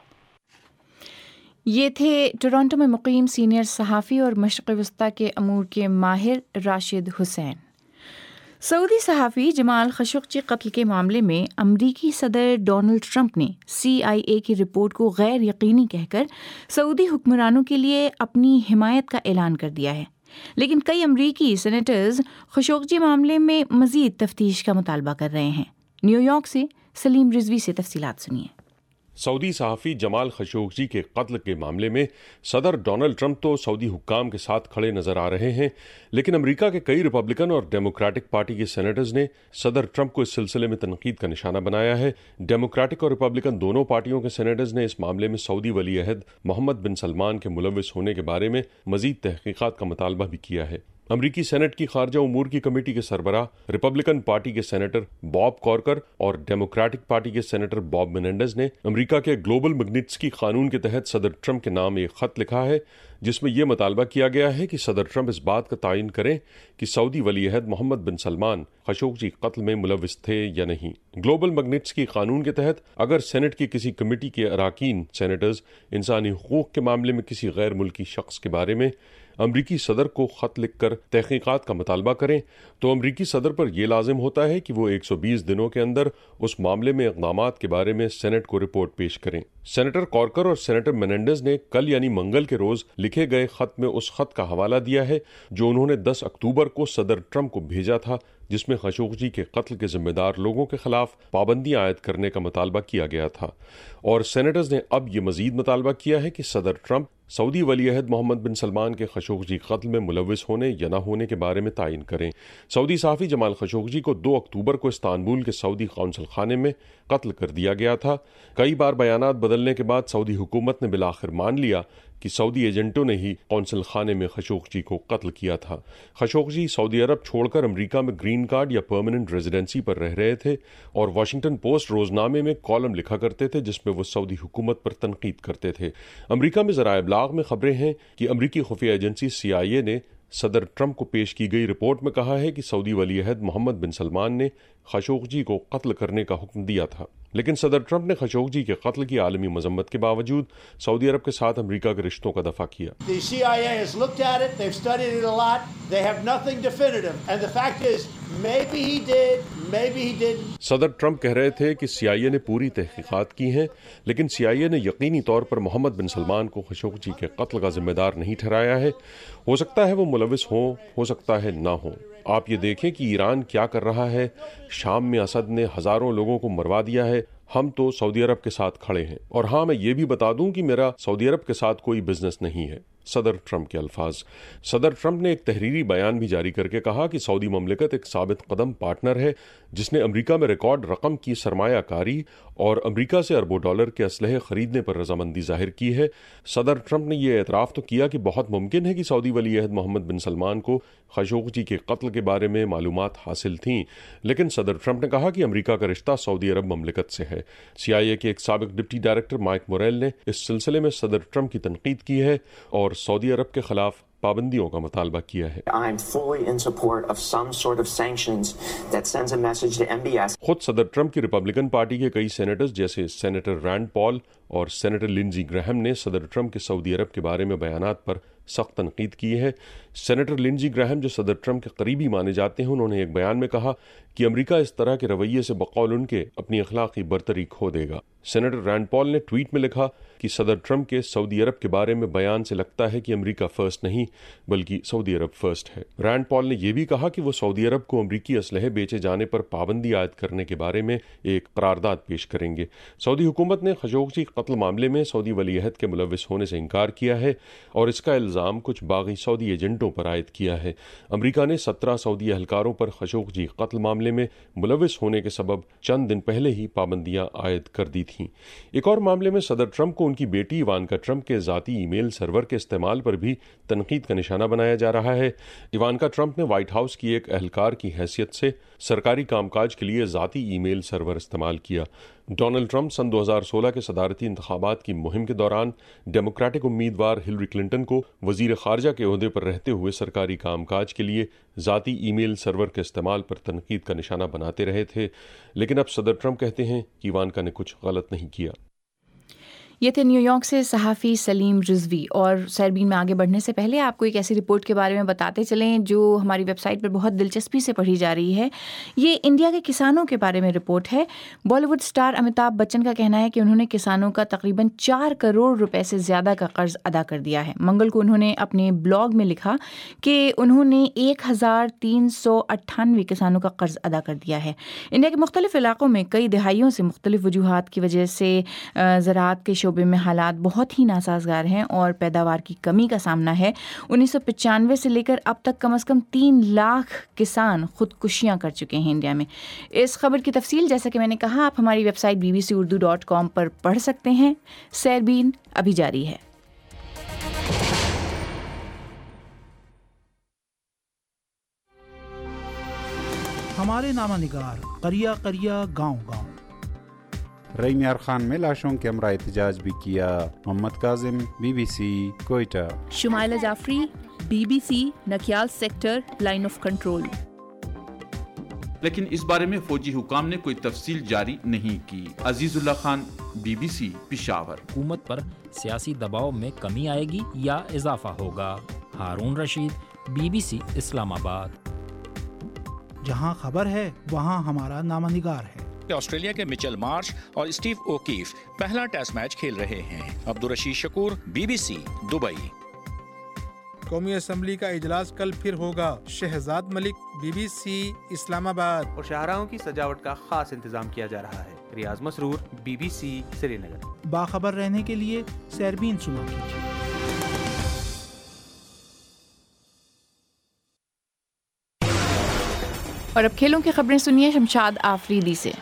یہ تھے ٹورانٹو میں مقیم سینئر صحافی اور مشرق وسطیٰ کے امور کے ماہر راشد حسین. سعودی صحافی جمال خشوگی قتل کے معاملے میں امریکی صدر ڈونلڈ ٹرمپ نے CIA کی رپورٹ کو غیر یقینی کہہ کر سعودی حکمرانوں کے لیے اپنی حمایت کا اعلان کر دیا ہے، لیکن کئی امریکی سینیٹرز خشوگی معاملے میں مزید تفتیش کا مطالبہ کر رہے ہیں. نیو یارک سے سلیم رضوی سے تفصیلات سنیے. سعودی صحافی جمال خشوگی کے قتل کے معاملے میں صدر ڈونلڈ ٹرمپ تو سعودی حکام کے ساتھ کھڑے نظر آ رہے ہیں، لیکن امریکہ کے کئی ریپبلکن اور ڈیموکریٹک پارٹی کے سینیٹرز نے صدر ٹرمپ کو اس سلسلے میں تنقید کا نشانہ بنایا ہے. ڈیموکریٹک اور ریپبلکن دونوں پارٹیوں کے سینیٹرز نے اس معاملے میں سعودی ولی عہد محمد بن سلمان کے ملوث ہونے کے بارے میں مزید تحقیقات کا مطالبہ بھی کیا ہے. امریکی سینٹ کی خارجہ امور کی کمیٹی کے سربراہ ریپبلکن پارٹی کے سینیٹر باب کارکر اور ڈیموکریٹک پارٹی کے سینیٹر باب منینڈز نے امریکہ کے گلوبل میگنٹسکی قانون کے تحت صدر ٹرمپ کے نام ایک خط لکھا ہے جس میں یہ مطالبہ کیا گیا ہے کہ صدر ٹرمپ اس بات کا تعین کریں کہ سعودی ولی عہد محمد بن سلمان خشوگی قتل میں ملوث تھے یا نہیں. گلوبل میگنٹسکی قانون کے تحت اگر سینٹ کی کسی کمیٹی کے اراکین سینیٹرز انسانی حقوق کے معاملے میں کسی غیر ملکی شخص کے بارے میں امریکی صدر کو خط لکھ کر تحقیقات کا مطالبہ کریں تو امریکی صدر پر یہ لازم ہوتا ہے کہ وہ 120 دنوں کے اندر اس معاملے میں اقدامات کے بارے میں سینٹ کو رپورٹ پیش کریں. سینیٹر کارکر اور سینیٹر منینڈز نے کل یعنی منگل کے روز لکھے گئے خط میں اس خط کا حوالہ دیا ہے جو انہوں نے 10 اکتوبر کو صدر ٹرمپ کو بھیجا تھا، جس میں خشوگی کے قتل کے ذمہ دار لوگوں کے خلاف پابندیاں عائد کرنے کا مطالبہ کیا گیا تھا. اور سینیٹرز نے اب یہ مزید مطالبہ کیا ہے کہ صدر ٹرمپ سعودی ولی عہد محمد بن سلمان کے خشوگی قتل میں ملوث ہونے یا نہ ہونے کے بارے میں تعین کریں. سعودی صحافی جمال خشوگی کو 2 اکتوبر کو استنبول کے سعودی قونصل خانے میں قتل کر دیا گیا تھا. کئی بار بیانات بدلنے کے بعد سعودی حکومت نے بالآخر مان لیا کہ سعودی ایجنٹوں نے ہی قونصل خانے میں خشوگی کو قتل کیا تھا. خشوگی سعودی عرب چھوڑ کر امریکہ میں گرین کارڈ یا پرماننٹ ریزیڈنسی پر رہ رہے تھے اور واشنگٹن پوسٹ روزنامے میں کالم لکھا کرتے تھے جس میں وہ سعودی حکومت پر تنقید کرتے تھے. امریکہ میں ذرائع ابلاغ میں خبریں ہیں کہ امریکی خفیہ ایجنسی CIA نے صدر ٹرمپ کو پیش کی گئی رپورٹ میں کہا ہے کہ سعودی ولی عہد محمد بن سلمان نے خشوگی کو قتل کرنے کا حکم دیا تھا، لیکن صدر ٹرمپ نے خشوگی کے قتل کی عالمی مذمت کے باوجود سعودی عرب کے ساتھ امریکہ کے رشتوں کا دفاع کیا. صدر ٹرمپ کہہ رہے تھے کہ CIA نے پوری تحقیقات کی ہیں، لیکن CIA نے یقینی طور پر محمد بن سلمان کو خشوگی کے قتل کا ذمہ دار نہیں ٹھہرایا ہے. ہو سکتا ہے وہ ملوث ہوں، ہو سکتا ہے نہ ہوں. آپ یہ دیکھیں کہ ایران کیا کر رہا ہے. شام میں اسد نے ہزاروں لوگوں کو مروا دیا ہے. ہم تو سعودی عرب کے ساتھ کھڑے ہیں. اور ہاں، میں یہ بھی بتا دوں کہ میرا سعودی عرب کے ساتھ کوئی بزنس نہیں ہے. صدر ٹرمپ کے الفاظ. صدر ٹرمپ نے ایک تحریری بیان بھی جاری کر کے کہا کہ سعودی مملکت ایک ثابت قدم پارٹنر ہے جس نے امریکہ میں ریکارڈ رقم کی سرمایہ کاری اور امریکہ سے اربوں ڈالر کے اسلحے خریدنے پر رضامندی ظاہر کی ہے. صدر ٹرمپ نے یہ اعتراف تو کیا کہ بہت ممکن ہے کہ سعودی ولی عہد محمد بن سلمان کو خشوگی کے قتل کے بارے میں معلومات حاصل تھیں، لیکن صدر ٹرمپ نے کہا کہ امریکہ کا رشتہ سعودی عرب مملکت سے ہے. CIA کے ایک سابق ڈپٹی ڈائریکٹر مائک موریل نے اس سلسلے میں صدر ٹرمپ کی تنقید کی ہے اور سعودی عرب کے خلاف پابندیوں کا مطالبہ کیا ہے. خود صدر ٹرمپ کی ریپبلکن پارٹی کے کئی سینیٹرز جیسے سینیٹر رینڈ پال اور سینیٹر لنزی گراہم نے صدر ٹرمپ کے سعودی عرب کے بارے میں بیانات پر سخت تنقید کی ہے. سینیٹر لنزی گراہم جو صدر ٹرمپ کے قریبی مانے جاتے ہیں، انہوں نے ایک بیان میں کہا کہ امریکہ اس طرح کے رویے سے بقول ان کے اپنی اخلاقی برتری کھو دے گا. سینیٹر رینڈ پال نے ٹویٹ میں لکھا کہ صدر ٹرمپ کے سعودی عرب کے بارے میں بیان سے لگتا ہے کہ امریکہ فرسٹ نہیں بلکہ سعودی عرب فرسٹ ہے. رینڈ پال نے یہ بھی کہا کہ وہ سعودی عرب کو امریکی اسلحے بیچے جانے پر پابندی عائد کرنے کے بارے میں ایک قرارداد پیش کریں گے. سعودی حکومت نے خشوگی قتل معاملے میں سعودی ولی عہد کے ملوث ہونے سے انکار کیا ہے اور اس کا الزام الزام کچھ باغی سعودی ایجنٹوں پر عائد کیا ہے۔ امریکہ نے 17 سعودی اہلکاروں پر خشوگی قتل معاملے میں ملوث ہونے کے سبب چند دن پہلے ہی پابندیاں عائد کر دی تھیں۔ ایک اور معاملے میں صدر ٹرمپ کو ان کی بیٹی ایوانکا ٹرمپ کے ذاتی ای میل سرور کے استعمال پر بھی تنقید کا نشانہ بنایا جا رہا ہے۔ ایوانکا ٹرمپ نے وائٹ ہاؤس کی ایک اہلکار کی حیثیت سے سرکاری کام کاج کے لیے ذاتی ای میل سرور استعمال کیا۔ ڈونلڈ ٹرمپ سن 2016 کے صدارتی انتخابات کی مہم کے دوران ڈیموکریٹک امیدوار ہلری کلنٹن کو وزیر خارجہ کے عہدے پر رہتے ہوئے سرکاری کام کاج کے لیے ذاتی ای میل سرور کے استعمال پر تنقید کا نشانہ بناتے رہے تھے، لیکن اب صدر ٹرمپ کہتے ہیں کہ ایوانکا نے کچھ غلط نہیں کیا۔ یہ تھے نیو یارک سے صحافی سلیم رضوی۔ اور سیربین میں آگے بڑھنے سے پہلے آپ کو ایک ایسی رپورٹ کے بارے میں بتاتے چلیں جو ہماری ویب سائٹ پر بہت دلچسپی سے پڑھی جا رہی ہے۔ یہ انڈیا کے کسانوں کے بارے میں رپورٹ ہے۔ Bollywood star Amitabh Bachchan کا کہنا ہے کہ انہوں نے کسانوں کا تقریباً 4 کروڑ روپے سے زیادہ کا قرض ادا کر دیا ہے۔ منگل کو انہوں نے اپنے بلاگ میں لکھا کہ انہوں نے 1398 کسانوں کا قرض ادا کر دیا ہے۔ انڈیا کے مختلف علاقوں میں کئی دہائیوں سے مختلف وجوہات کی وجہ سے زراعت کے شعبے میں حالات بہت ہی ناسازگار ہیں اور پیداوار کی کمی کا سامنا ہے۔ 1995 سے لے کر اب تک کم از کم 3 لاکھ کسان خودکشیاں کر چکے ہیں انڈیا میں۔ اس خبر کی تفصیل جیسا کہ میں نے کہا آپ ہماری ویب سائٹ bbcurdu.com پر پڑھ سکتے ہیں۔ سیربین ابھی جاری ہے۔ ہمارے نامہ نگار قریہ قریہ گاؤں گاؤں۔ رئی میار خان میں لاشوں کے ہمراہ احتجاج بھی کیا۔ Muhammad Kazim, BBC Quetta. Shumaila Jafri, BBC Nakyal sector Line of Control. لیکن اس بارے میں فوجی حکام نے کوئی تفصیل جاری نہیں کی۔ عزیز اللہ خان، BBC پشاور۔ حکومت پر سیاسی دباؤ میں کمی آئے گی یا اضافہ ہوگا؟ ہارون رشید، BBC اسلام آباد۔ جہاں خبر ہے وہاں ہمارا نامہ نگار ہے۔ آسٹریلیا کے مچل مارش اور اسٹیو اوکیف پہلا ٹیسٹ میچ کھیل رہے ہیں۔ Abdul Rashid Shakoor, BBC Dubai. قومی اسمبلی کا اجلاس کل پھر ہوگا۔ شہزاد ملک، BBC اسلام آباد۔ اور شاہراہوں کی سجاوٹ کا خاص انتظام کیا جا رہا ہے۔ ریاض مسرور، BBC سری نگر۔ باخبر رہنے کے لیے سیربین سنو کیجیے۔ اور اب کھیلوں کی خبریں سنیے شمشاد آفریدی سے۔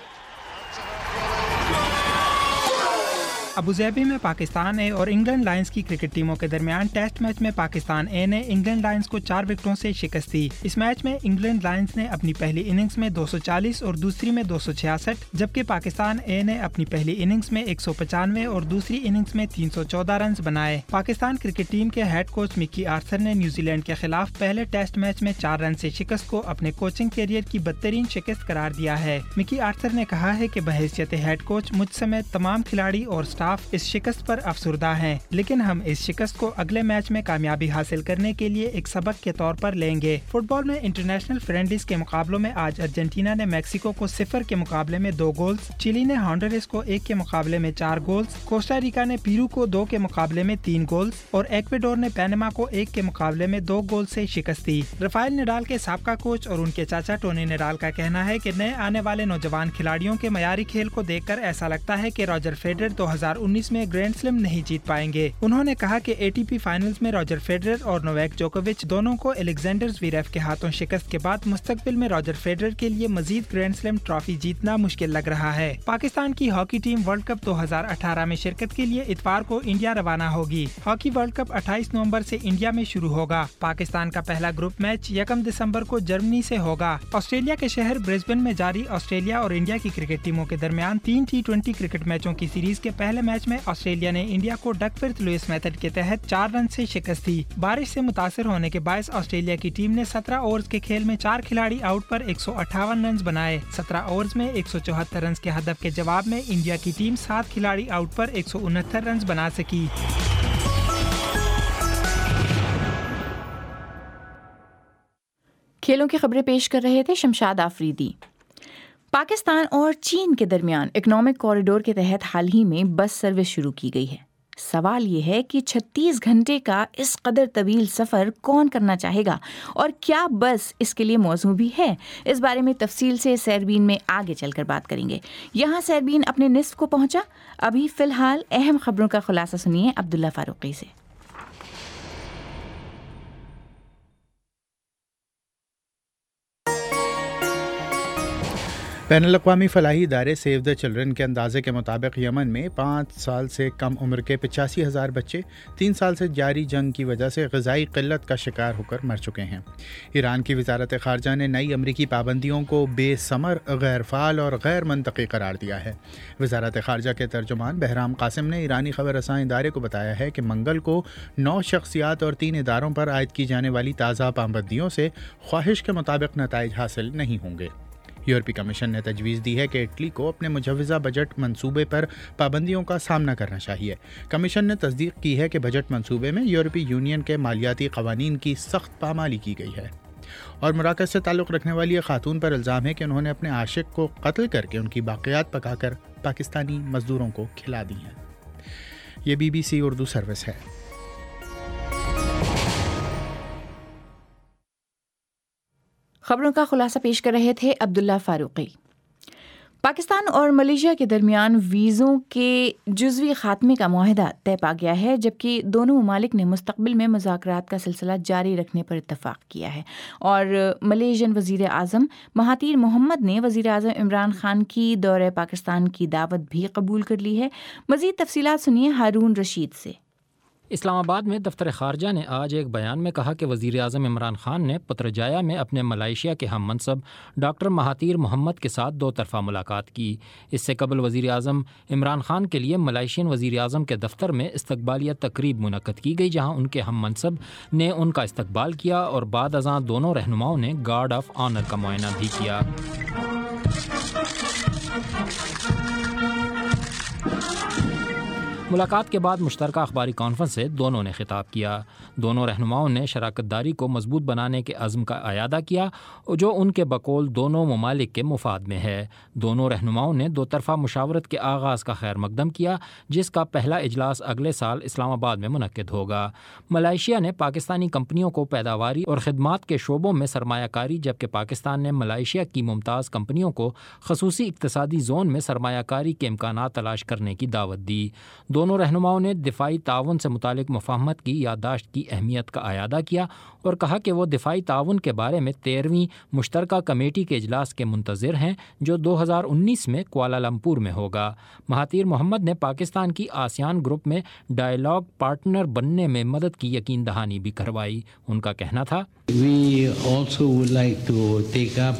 ابوظہبی میں پاکستان اے اور انگلینڈ لائنز کی کرکٹ ٹیموں کے درمیان ٹیسٹ میچ میں پاکستان اے نے انگلینڈ لائنز کو 4 وکٹوں سے شکست دی۔ اس میچ میں انگلینڈ لائنز نے اپنی پہلی اننگز میں 240 اور دوسری میں 266، جبکہ پاکستان اے نے اپنی پہلی اننگز میں 195 اور دوسری اننگز میں 314 رنز بنائے۔ پاکستان کرکٹ ٹیم کے ہیڈ کوچ مکی آرتھر نے نیوزی لینڈ کے خلاف پہلے ٹیسٹ میچ میں 4 رن سے شکست کو اپنے کوچنگ کیریئر کی بدترین شکست قرار دیا ہے۔ مکی آرتھر نے کہا ہے کہ بحیثیت ہیڈ کوچ مجھ سمیت تمام کھلاڑی اور سٹاف اس شکست پر افسردہ ہیں، لیکن ہم اس شکست کو اگلے میچ میں کامیابی حاصل کرنے کے لیے ایک سبق کے طور پر لیں گے۔ فٹ بال میں انٹرنیشنل فرینڈلیز کے مقابلوں میں آج ارجنٹینا نے میکسیکو کو 0 کے مقابلے میں 2 گولز، چلی نے ہانڈورس کو 1 کے مقابلے میں 4 گولز، کوسٹا ریکا نے پیرو کو 2 کے مقابلے میں 3 گولز اور ایکویڈور نے پینما کو 1 کے مقابلے میں 2 گول سے شکست دی۔ رافائل نڈال کے سابقہ کوچ اور ان کے چاچا ٹونی نڈال کا کہنا ہے کہ نئے آنے والے نوجوان کھلاڑیوں کے معیاری کھیل کو دیکھ کر ایسا لگتا ہے کہ راجر فیڈرر 2019 میں گرینڈ سلم نہیں جیت پائیں گے۔ انہوں نے کہا کہ ATP فائنلز میں راجر فیڈرر اور نوواک جوکووچ دونوں کو الیگزینڈر زویریف کے ہاتھوں شکست کے بعد مستقبل میں راجر فیڈرر کے لیے مزید گرینڈ سلم ٹرافی جیتنا مشکل لگ رہا ہے۔ پاکستان کی ہاکی ٹیم ورلڈ کپ 2018 میں شرکت کے لیے اتوار کو انڈیا روانہ ہوگی۔ ہاکی ورلڈ کپ 28 نومبر سے انڈیا میں شروع ہوگا۔ پاکستان کا پہلا گروپ میچ 1 دسمبر کو جرمنی سے ہوگا۔ آسٹریلیا کے شہر برسبن میں جاری آسٹریلیا اور انڈیا کی کرکٹ ٹیموں کے درمیان 3 T20 کرکٹ میچوں کی سیریز کے پہلے میچ میں آسٹریلیا نے انڈیا کو ڈکورتھ لوئس میتھڈ کے تحت 4 رن سے شکست دی۔ بارش سے متاثر ہونے کے باعث آسٹریلیا کی ٹیم نے 17 اوورز کے کھیل میں 4 کھلاڑی آؤٹ پر 158 رنز بنائے۔ 17 اوورز میں 174 رنز کے ہدف کے جواب میں انڈیا کی ٹیم 7 کھلاڑی آؤٹ پر 169 رنز بنا سکی۔ کھیلوں کی خبریں پیش کر رہے تھے شمشاد آفریدی۔ پاکستان اور چین کے درمیان اکنامک کوریڈور کے تحت حال ہی میں بس سروس شروع کی گئی ہے۔ سوال یہ ہے کہ 36 گھنٹے کا اس قدر طویل سفر کون کرنا چاہے گا اور کیا بس اس کے لیے موزوں بھی ہے؟ اس بارے میں تفصیل سے سیربین میں آگے چل کر بات کریں گے۔ یہاں سیربین اپنے نصف کو پہنچا۔ ابھی فی الحال اہم خبروں کا خلاصہ سنیے عبداللہ فاروقی سے۔ بین الاقوامی فلاحی ادارے سیو دا چلڈرن کے اندازے کے مطابق یمن میں 5 سال سے کم عمر کے 85,000 بچے 3 سال سے جاری جنگ کی وجہ سے غذائی قلت کا شکار ہو کر مر چکے ہیں۔ ایران کی وزارت خارجہ نے نئی امریکی پابندیوں کو بے ثمر، غیر فعال اور غیر منطقی قرار دیا ہے۔ وزارت خارجہ کے ترجمان بہرام قاسم نے ایرانی خبر رساں ادارے کو بتایا ہے کہ منگل کو 9 شخصیات اور 3 اداروں پر عائد کی جانے والی تازہ پابندیوں سے خواہش کے مطابق نتائج حاصل نہیں ہوں گے۔ یورپی کمیشن نے تجویز دی ہے کہ اٹلی کو اپنے مجوزہ بجٹ منصوبے پر پابندیوں کا سامنا کرنا چاہیے۔ کمیشن نے تصدیق کی ہے کہ بجٹ منصوبے میں یورپی یونین کے مالیاتی قوانین کی سخت پامالی کی گئی ہے۔ اور مراکز سے تعلق رکھنے والی ایک خاتون پر الزام ہے کہ انہوں نے اپنے عاشق کو قتل کر کے ان کی باقیات پکا کر پاکستانی مزدوروں کو کھلا دی ہیں۔ یہ BBC اردو سروس ہے۔ خبروں کا خلاصہ پیش کر رہے تھے عبداللہ فاروقی۔ پاکستان اور ملیشیا کے درمیان ویزوں کے جزوی خاتمے کا معاہدہ طے پا گیا ہے، جبکہ دونوں ممالک نے مستقبل میں مذاکرات کا سلسلہ جاری رکھنے پر اتفاق کیا ہے۔ اور ملیشین وزیر اعظم مہاتیر محمد نے وزیر اعظم عمران خان کی دورہ پاکستان کی دعوت بھی قبول کر لی ہے۔ مزید تفصیلات سنیے ہارون رشید سے۔ اسلام آباد میں دفتر خارجہ نے آج ایک بیان میں کہا کہ وزیر اعظم عمران خان نے پترجایا میں اپنے ملائیشیا کے ہم منصب ڈاکٹر مہاتیر محمد کے ساتھ 2 طرفہ ملاقات کی۔ اس سے قبل وزیر اعظم عمران خان کے لیے ملائیشین وزیر اعظم کے دفتر میں استقبالیہ تقریب منعقد کی گئی، جہاں ان کے ہم منصب نے ان کا استقبال کیا اور بعد ازاں دونوں رہنماؤں نے گارڈ آف آنر کا معائنہ بھی کیا۔ ملاقات کے بعد مشترکہ اخباری کانفرنس سے دونوں نے خطاب کیا۔ دونوں رہنماؤں نے شراکت داری کو مضبوط بنانے کے عزم کا اعادہ کیا جو ان کے بقول دونوں ممالک کے مفاد میں ہے۔ دونوں رہنماؤں نے 2 طرفہ مشاورت کے آغاز کا خیر مقدم کیا، جس کا پہلا اجلاس اگلے سال اسلام آباد میں منعقد ہوگا۔ ملائیشیا نے پاکستانی کمپنیوں کو پیداواری اور خدمات کے شعبوں میں سرمایہ کاری، جبکہ پاکستان نے ملائیشیا کی ممتاز کمپنیوں کو خصوصی اقتصادی زون میں سرمایہ کاری کے امکانات تلاش کرنے کی دعوت دی۔ دونوں رہنماؤں نے دفاعی تعاون سے متعلق مفاہمت کی یادداشت کی اہمیت کا اعادہ کیا اور کہا کہ وہ دفاعی تعاون کے بارے میں 13ویں مشترکہ کمیٹی کے اجلاس کے منتظر ہیں، جو 2019 میں کوالالمپور میں ہوگا۔ مہاتیر محمد نے پاکستان کی آسیان گروپ میں ڈائیلاگ پارٹنر بننے میں مدد کی یقین دہانی بھی کروائی۔ ان کا کہنا تھا، We also would like to take up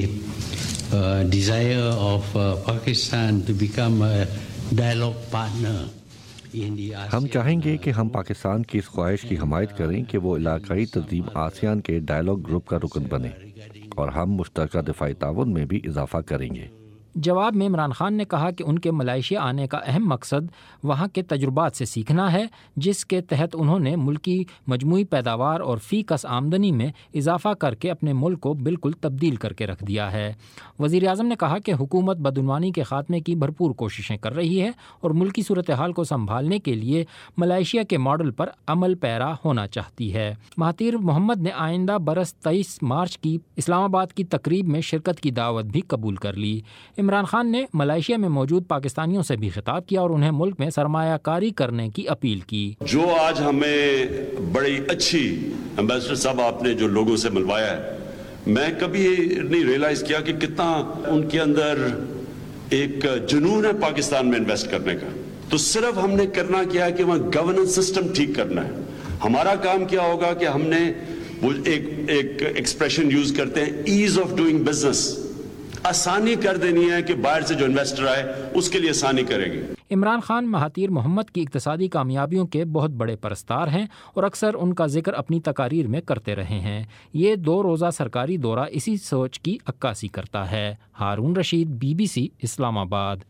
the desire of Pakistan to become a dialogue partner. ہم چاہیں گے کہ ہم پاکستان کی اس خواہش کی حمایت کریں کہ وہ علاقائی تنظیم آسیان کے ڈائیلاگ گروپ کا رکن بنے، اور ہم مشترکہ دفاعی تعاون میں بھی اضافہ کریں گے۔ جواب میں عمران خان نے کہا کہ ان کے ملائیشیا آنے کا اہم مقصد وہاں کے تجربات سے سیکھنا ہے، جس کے تحت انہوں نے ملکی مجموعی پیداوار اور فی کس آمدنی میں اضافہ کر کے اپنے ملک کو بالکل تبدیل کر کے رکھ دیا ہے۔ وزیر اعظم نے کہا کہ حکومت بدعنوانی کے خاتمے کی بھرپور کوششیں کر رہی ہے اور ملکی صورتحال کو سنبھالنے کے لیے ملائیشیا کے ماڈل پر عمل پیرا ہونا چاہتی ہے۔ مہاتیر محمد نے آئندہ برس 23 مارچ کی اسلام آباد کی تقریب میں شرکت کی دعوت بھی قبول کر لی۔ عمران خان نے ملائیشیا میں موجود پاکستانیوں سے بھی خطاب کیا اور انہیں ملک میں سرمایہ کاری کرنے کی اپیل کی۔ جو آج ہمیں بڑی اچھی امبیسڈر صاحب آپ نے جو لوگوں سے ملوایا ہے، میں کبھی نہیں ریئلائز کیا کہ کتنا ان کے اندر ایک جنون ہے پاکستان میں انویسٹ کرنے کا۔ تو صرف ہم نے کرنا کیا ہے کہ وہاں گورننس سسٹم ٹھیک کرنا ہے۔ ہمارا کام کیا ہوگا کہ ہم نے وہ ایک ایکسپریشن یوز کرتے ہیں، ایز آف ڈوئنگ بزنس، آسانی کر دینی ہے کہ باہر سے جو انویسٹر آئے اس کے لیے آسانی کرے گی۔ عمران خان مہاتیر محمد کی اقتصادی کامیابیوں کے بہت بڑے پرستار ہیں اور اکثر ان کا ذکر اپنی تقاریر میں کرتے رہے ہیں۔ یہ 2 روزہ سرکاری دورہ اسی سوچ کی عکاسی کرتا ہے۔ ہارون رشید، BBC اسلام آباد۔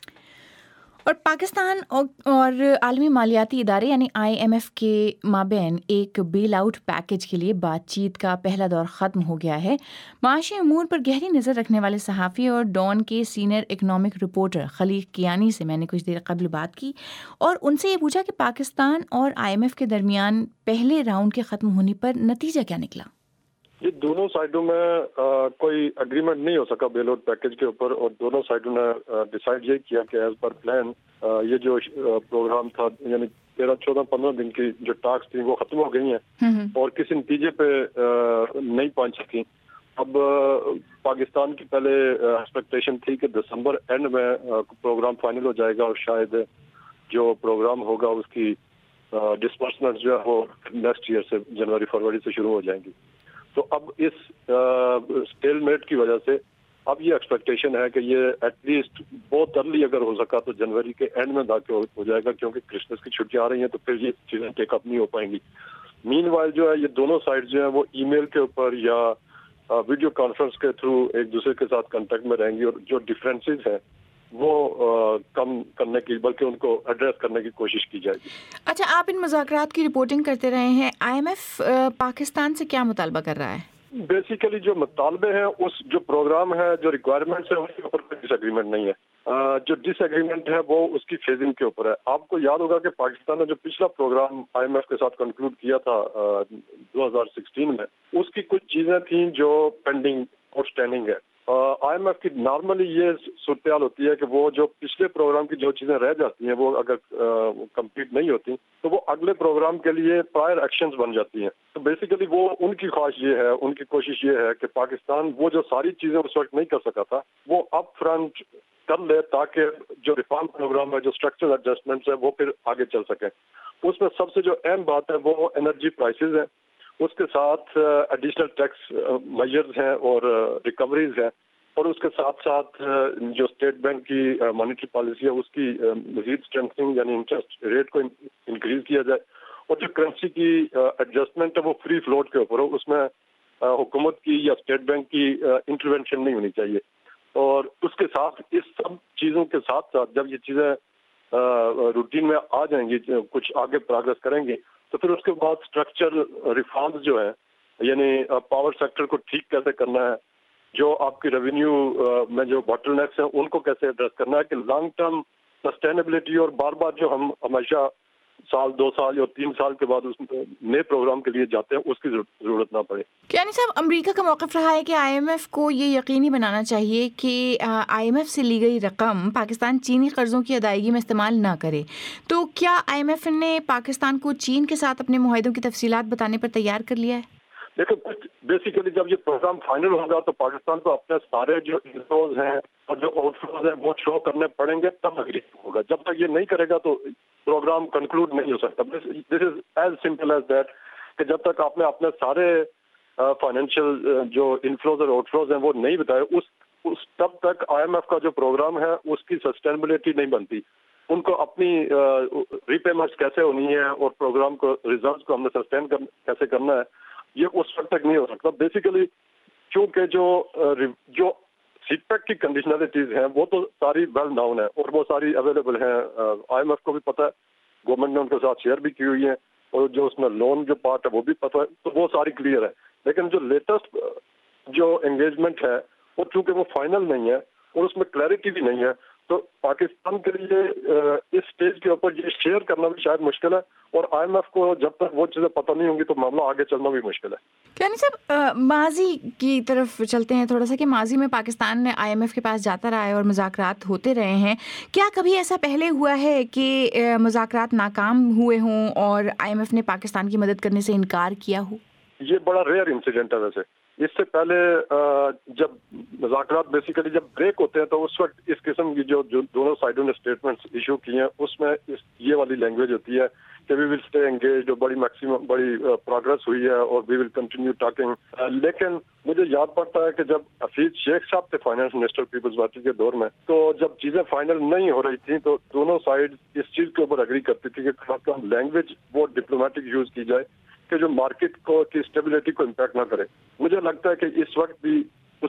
اور پاکستان اور عالمی مالیاتی ادارے یعنی IMF کے مابین ایک بیل آؤٹ پیکج کے لیے بات چیت کا پہلا دور ختم ہو گیا ہے۔ معاشی امور پر گہری نظر رکھنے والے صحافی اور ڈان کے senior economic reporter Khaleeq Kiani سے میں نے کچھ دیر قبل بات کی اور ان سے یہ پوچھا کہ پاکستان اور IMF کے درمیان پہلے راؤنڈ کے ختم ہونے پر نتیجہ کیا نکلا۔ یہ دونوں سائڈوں میں کوئی اگریمنٹ نہیں ہو سکا بیل آؤٹ پیکج کے اوپر، اور دونوں سائڈوں نے ڈیسائیڈ یہ کیا کہ ایز پر پلان یہ جو پروگرام تھا، یعنی 13, 14, 15 دن کی جو ٹاکس تھیں وہ ختم ہو گئی ہیں اور کسی نتیجے پہ نہیں پہنچ سکی۔ اب پاکستان کی پہلے ایکسپیکٹیشن تھی کہ دسمبر اینڈ میں پروگرام فائنل ہو جائے گا اور شاید جو پروگرام ہوگا اس کی ڈسبرسمنٹ جو ہے وہ نیکسٹ ایئر سے جنوری فروری سے شروع ہو جائیں گی. تو اب اس اسٹیل میٹ کی وجہ سے اب یہ ایکسپیکٹیشن ہے کہ یہ ایٹ لیسٹ بہت ارلی اگر ہو سکا تو جنوری کے اینڈ میں جا کے ہو جائے گا, کیونکہ کرسمس کی چھٹیاں آ رہی ہیں تو پھر یہ چیزیں ٹیک اپ نہیں ہو پائیں گی. مین وائل جو ہے یہ دونوں سائڈ جو ہیں وہ ای میل کے اوپر یا ویڈیو کانفرنس کے تھرو ایک دوسرے کے ساتھ کنٹیکٹ میں رہیں گی اور جو ڈفرینسز ہیں وہ کم کرنے کی بلکہ ان کو ایڈریس کرنے کی کوشش کی جائے گی. اچھا, آپ ان مذاکرات کی رپورٹنگ کرتے رہے ہیں, آئی ایم ایف پاکستان سے کیا مطالبہ کر رہا ہے؟ بیسیکلی جو مطالبے ہیں اس جو پروگرام ہے جو ریکوائرمنٹس ہیں اس کے اوپر کوئی ڈس ایگریمنٹ نہیں ہے. جو ڈس ایگریمنٹ ہے وہ اس کی فیزنگ کے اوپر ہے. آپ کو یاد ہوگا کہ پاکستان نے جو پچھلا پروگرام آئی ایم ایف کے ساتھ کنکلوڈ کیا تھا 2016 میں, اس کی کچھ چیزیں تھیں جو پینڈنگ آؤٹ اسٹینڈنگ ہے. آئی ایم ایف کی نارملی یہ صورتحال ہوتی ہے کہ وہ جو پچھلے پروگرام کی جو چیزیں رہ جاتی ہیں وہ اگر کمپلیٹ نہیں ہوتی تو وہ اگلے پروگرام کے لیے پرائر ایکشنز بن جاتی ہیں. تو بیسیکلی وہ ان کی خواہش یہ ہے, ان کی کوشش یہ ہے کہ پاکستان وہ جو ساری چیزیں اس وقت نہیں کر سکا تھا وہ اپ فرنٹ کر لے تاکہ جو ریفارم پروگرام ہے, جو اسٹرکچرل ایڈجسٹمنٹس ہیں وہ پھر آگے چل سکیں. اس میں سب سے جو اہم بات ہے وہ انرجی پرائسز ہیں, اس کے ساتھ ایڈیشنل ٹیکس میجرز ہیں اور ریکوریز ہیں, اور اس کے ساتھ ساتھ جو اسٹیٹ بینک کی مانیٹری پالیسی ہے اس کی مزید اسٹرینتھنگ یعنی انٹرسٹ ریٹ کو انکریز کیا جائے, اور جو کرنسی کی ایڈجسٹمنٹ ہے وہ فری فلوٹ کے اوپر ہو, اس میں حکومت کی یا اسٹیٹ بینک کی انٹرونشن نہیں ہونی چاہیے. اور اس کے ساتھ اس سب چیزوں کے ساتھ ساتھ جب یہ چیزیں روٹین میں آ جائیں گی, کچھ آگے پروگرس کریں گے, تو پھر اس کے بعد اسٹرکچرل ریفارمز جو ہیں یعنی پاور سیکٹر کو ٹھیک کیسے کرنا ہے, جو آپ کی ریونیو میں جو باٹل نیکس ہیں ان کو کیسے ایڈریس کرنا ہے کہ لانگ ٹرم سسٹینیبلٹی اور بار بار جو ہم ہمیشہ سال 2 سال یا 3 سال کے بعد اس نئے پروگرام کے لیے جاتے ہیں اس کی ضرورت نہ پڑے. یعنی صاحب, امریکہ کا موقف رہا ہے کہ آئی ایم ایف کو یہ یقینی بنانا چاہیے کہ آئی ایم ایف سے لی گئی رقم پاکستان چینی قرضوں کی ادائیگی میں استعمال نہ کرے. تو کیا آئی ایم ایف نے پاکستان کو چین کے ساتھ اپنے معاہدوں کی تفصیلات بتانے پر تیار کر لیا ہے؟ دیکھو, بیسیکلی جب یہ پروگرام فائنل ہوگا تو پاکستان کو اپنے سارے جو انفلوز ہیں اور جو آؤٹ فلوز ہیں وہ شو کرنے پڑیں گے, تب اگری ہوگا. جب تک یہ نہیں کرے گا تو پروگرام کنکلوڈ نہیں ہو سکتا. This is as simple as that کہ جب تک آپ نے اپنے سارے فائنینشیل جو انفلوز اور آؤٹ فلوز ہیں وہ نہیں بتائے, اس تب تک آئی ایم ایف کا جو پروگرام ہے اس کی سسٹینیبلٹی نہیں بنتی. ان کو اپنی ری پیمنٹس کیسے ہونی ہے اور پروگرام کو ریزلٹس کو ہم نے سسٹین کیسے کرنا ہے, یہ اس وقت تک نہیں ہو سکتا. بیسیکلی چونکہ جو سی پیک کی کنڈیشنلٹیز ہیں وہ تو ساری ویل ناؤن ہے اور وہ ساری اویلیبل ہیں. آئی ایم ایف کو بھی پتہ ہے, گورنمنٹ نے ان کے ساتھ شیئر بھی کی ہوئی ہیں, اور جو اس میں لون جو پارٹ ہے وہ بھی پتہ ہے, تو وہ ساری کلیئر ہے. لیکن جو لیٹسٹ جو انگیجمنٹ ہے وہ چونکہ وہ فائنل نہیں ہے اور اس میں کلیئرٹی بھی نہیں ہے, تو پاکستان کے لیے اس سٹیج کے اوپر یہ شیئر کرنا بھی شاید مشکل ہے, اور آئی ایم ایف کو جب تک وہ چیزیں پتہ نہیں ہوں گی تو معاملہ آگے چلنا بھی مشکل ہے. یعنی صاحب, ماضی کی طرف چلتے ہیں تھوڑا سا کہ ماضی میں پاکستان نے آئی ایم ایف کے پاس جاتا رہا ہے اور مذاکرات ہوتے رہے ہیں. کیا کبھی ایسا پہلے ہوا ہے کہ مذاکرات ناکام ہوئے ہوں اور آئی ایم ایف نے پاکستان کی مدد کرنے سے انکار کیا ہو؟ یہ بڑا ریئر انسیڈنٹ ہے. ویسے اس سے پہلے جب مذاکرات بیسیکلی جب بریک ہوتے ہیں تو اس وقت اس قسم کی جو دونوں سائڈوں نے اسٹیٹمنٹس ایشو کی ہیں اس میں یہ والی لینگویج ہوتی ہے کہ وی ول اسٹے انگیجڈ, بڑی پروگرس ہوئی ہے اور وی ول کنٹینیو ٹاکنگ. لیکن مجھے یاد پڑتا ہے کہ جب حفیظ شیخ صاحب تھے فائنانس منسٹر پیپلز پارٹی کے دور میں, تو جب چیزیں فائنل نہیں ہو رہی تھیں تو دونوں سائڈ اس چیز کے اوپر اگری کرتی تھی کہ لینگویج وہ ڈپلومیٹک یوز کی جائے کہ جو مارکیٹ کو کی اسٹیبلٹی کو امپیکٹ نہ کرے. مجھے لگتا ہے کہ اس وقت بھی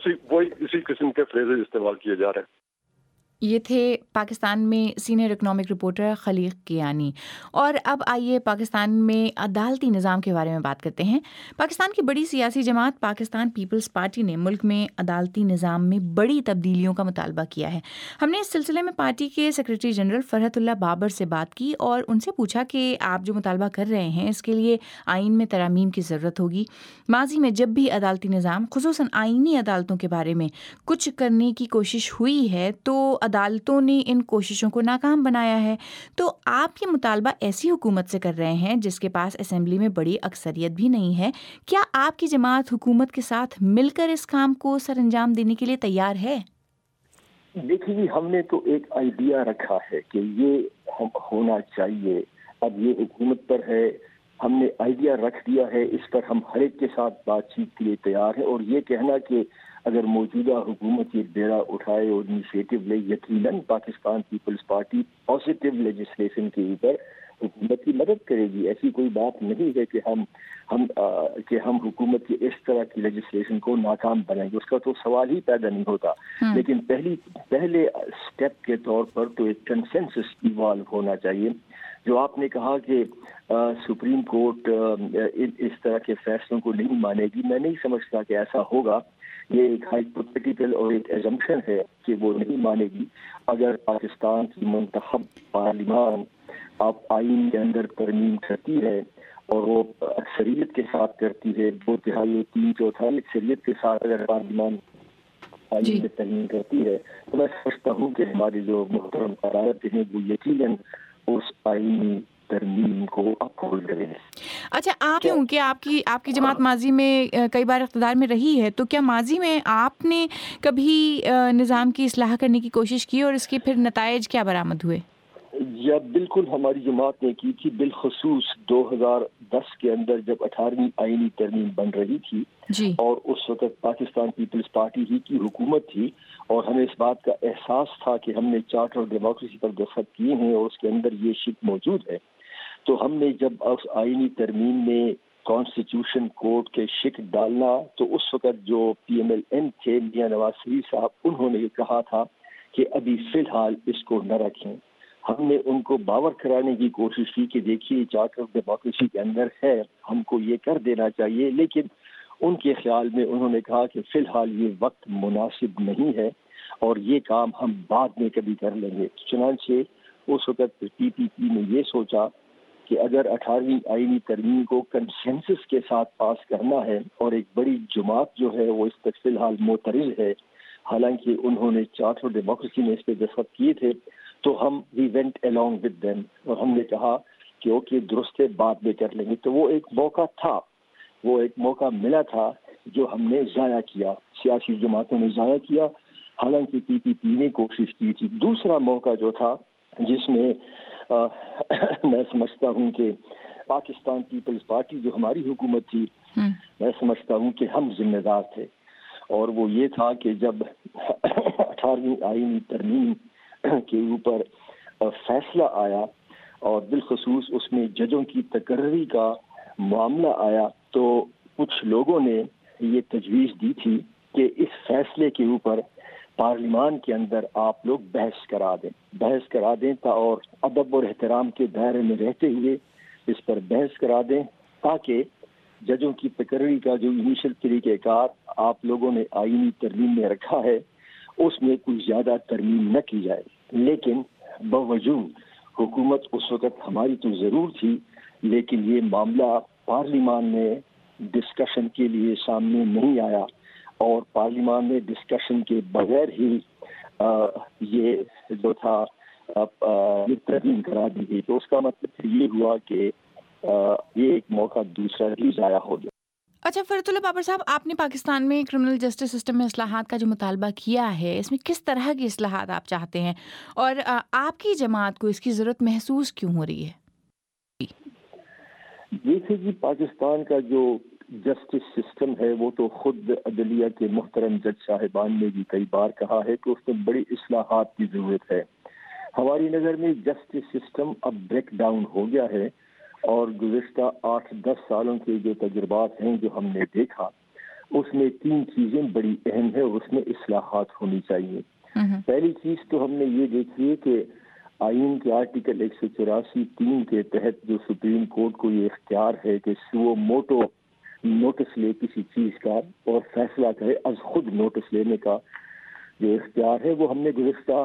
اسی قسم کے فریزز استعمال کیے جا رہے ہیں. یہ تھے پاکستان میں senior economic reporter Khaleeq Kiani. اور اب آئیے پاکستان میں عدالتی نظام کے بارے میں بات کرتے ہیں. پاکستان کی بڑی سیاسی جماعت پاکستان پیپلز پارٹی نے ملک میں عدالتی نظام میں بڑی تبدیلیوں کا مطالبہ کیا ہے. ہم نے اس سلسلے میں پارٹی کے secretary general Farhatullah Babar سے بات کی اور ان سے پوچھا کہ آپ جو مطالبہ کر رہے ہیں اس کے لیے آئین میں ترامیم کی ضرورت ہوگی. ماضی میں جب بھی عدالتی نظام خصوصاً آئینی عدالتوں کے بارے میں کچھ کرنے کی کوشش ہوئی ہے تو عدالتوں نے ان کوششوں کو ناکام بنایا ہے. تو آپ یہ مطالبہ ایسی حکومت سے کر رہے ہیں جس کے پاس اسمبلی میں بڑی اکثریت بھی نہیں ہے. کیا آپ کی جماعت حکومت کے ساتھ مل کر اس کام کو سر انجام دینے کے لیے تیار ہے؟ دیکھیے ہم نے تو ایک آئیڈیا رکھا ہے کہ یہ ہونا چاہیے. اب یہ حکومت پر ہے, ہم نے آئیڈیا رکھ دیا ہے, اس پر ہم ہر ایک کے ساتھ بات چیت کے لیے تیار ہیں. اور یہ کہنا کہ اگر موجودہ حکومت یہ بیڑا اٹھائے اور انیشیٹو لے, یقیناً پاکستان پیپلز پارٹی پازیٹیو لیجسلیشن کے اوپر حکومت کی مدد کرے گی. ایسی کوئی بات نہیں ہے کہ ہم حکومت کی اس طرح کی لیجسلیشن کو ناکام بنائیں گے, اس کا تو سوال ہی پیدا نہیں ہوتا. لیکن پہلے اسٹیپ کے طور پر تو ایک کنسنسس ایوالو ہونا چاہیے. جو آپ نے کہا کہ سپریم کورٹ اس طرح کے فیصلوں کو نہیں مانے گی, میں نہیں سمجھتا کہ ایسا ہوگا. یہ ایک ہائپوتھیٹیکل اور ایک ایزمپشن ہے کہ وہ نہیں مانے گی. اگر پاکستان کی منتخب پارلیمان آپ آئین کے اندر ترمیم کرتی ہے اور وہ اکثریت کے ساتھ کرتی ہے, 2/3 3/4 اکثریت کے ساتھ اگر پارلیمان آئین میں ترمیم کرتی ہے, تو میں سمجھتا ہوں کہ ہماری جو محترم عدالتیں ہیں وہ یقیناً اس آئینی ترمیم کو اپہولڈ کریں. اچھا, آپ کیونکہ آپ کی جماعت ماضی میں کئی بار اقتدار میں رہی ہے, تو کیا ماضی میں آپ نے کبھی نظام کی اصلاح کرنے کی کوشش کی اور اس کے پھر نتائج کیا برآمد ہوئے؟ یا بالکل ہماری جماعت نے کی تھی, بالخصوص 2010 کے اندر جب 18ویں آئینی ترمیم بن رہی تھی جی. اور اس وقت پاکستان پیپلز پارٹی ہی کی حکومت تھی, اور ہمیں اس بات کا احساس تھا کہ ہم نے چارٹر آف ڈیموکریسی پر دستخط کیے ہیں اور اس کے اندر یہ شک موجود ہے. تو ہم نے جب اس آئینی ترمیم میں کانسٹیٹیوشن کورٹ کے شک ڈالنا, تو اس وقت جو PMLN تھے میاں نواز شریف صاحب, انہوں نے یہ کہا تھا کہ ابھی فی الحال اس کو نہ رکھیں. ہم نے ان کو باور کرانے کی کوشش کی کہ دیکھیے چارٹر آف ڈیموکریسی کے اندر ہے, ہم کو یہ کر دینا چاہیے, لیکن ان کے خیال میں انہوں نے کہا کہ فی الحال یہ وقت مناسب نہیں ہے اور یہ کام ہم بعد میں کبھی کر لیں گے. چنانچہ اس وقت PPP نے یہ سوچا کہ اگر 18ویں آئینی ترمیم کو کنسنسس کے ساتھ پاس کرنا ہے, اور ایک بڑی جماعت جو ہے وہ اس پر فی الحال معترض ہے, حالانکہ انہوں نے چارٹر آف ڈیموکریسی میں اس پہ دستخط کیے تھے, تو ہم we went along with them, اور ہم نے کہا کہ اوکے درست ہے بعد میں کر لیں گے. تو وہ ایک موقع تھا, وہ ایک موقع ملا تھا جو ہم نے ضائع کیا, سیاسی جماعتوں نے ضائع کیا, حالانکہ PPP نے کوشش کی تھی. دوسرا موقع جو تھا جس میں میں سمجھتا ہوں کہ پاکستان پیپلز پارٹی جو ہماری حکومت تھی, میں سمجھتا ہوں کہ ہم ذمہ دار تھے, اور وہ یہ تھا کہ جب 18ویں آئینی ترمیم کے اوپر فیصلہ آیا اور بالخصوص اس میں ججوں کی تقرری کا معاملہ آیا, تو کچھ لوگوں نے یہ تجویز دی تھی کہ اس فیصلے کے اوپر پارلیمان کے اندر آپ لوگ بحث کرا دیں اور ادب اور احترام کے دائرے میں رہتے ہوئے اس پر بحث کرا دیں, تاکہ ججوں کی تقرری کا جو انیشل طریقہ کار آپ لوگوں نے آئینی ترمیم میں رکھا ہے اس میں کوئی زیادہ ترمیم نہ کی جائے. لیکن باوجود حکومت اس وقت ہماری تو ضرور تھی, لیکن یہ معاملہ پارلیمان میں ڈسکشن کے لیے سامنے نہیں آیا, اور پارلیمان میں ڈسکشن کے بغیر ہی یہ جو تھا یہ ترمیم کرا دی گئی. تو اس کا مطلب پھر یہ ہوا کہ یہ ایک موقع دوسرا بھی ضائع ہو گیا. اچھا فرت اللہ بابر صاحب, آپ نے پاکستان میں کرمنل جسٹس سسٹم میں اصلاحات کا جو مطالبہ کیا ہے, اس میں کس طرح کی اصلاحات آپ چاہتے ہیں, اور آپ کی جماعت کو اس کی ضرورت محسوس کیوں ہو رہی ہے؟ دیکھیے جی, پاکستان کا جو جسٹس سسٹم ہے وہ تو خود عدلیہ کے محترم جج صاحبان نے بھی کئی بار کہا ہے کہ اس میں بڑی اصلاحات کی ضرورت ہے. ہماری نظر میں جسٹس سسٹم اب بریک ڈاؤن ہو گیا ہے, اور گزشتہ 8-10 سالوں کے جو تجربات ہیں جو ہم نے دیکھا, اس میں 3 چیزیں بڑی اہم ہیں اور اس میں اصلاحات ہونی چاہیے. پہلی چیز تو ہم نے یہ دیکھی ہے کہ آئین کے آرٹیکل 184(3) کے تحت جو سپریم کورٹ کو یہ اختیار ہے کہ سو موٹو نوٹس لے کسی چیز کا اور فیصلہ کرے, از خود نوٹس لینے کا جو اختیار ہے, وہ ہم نے گزشتہ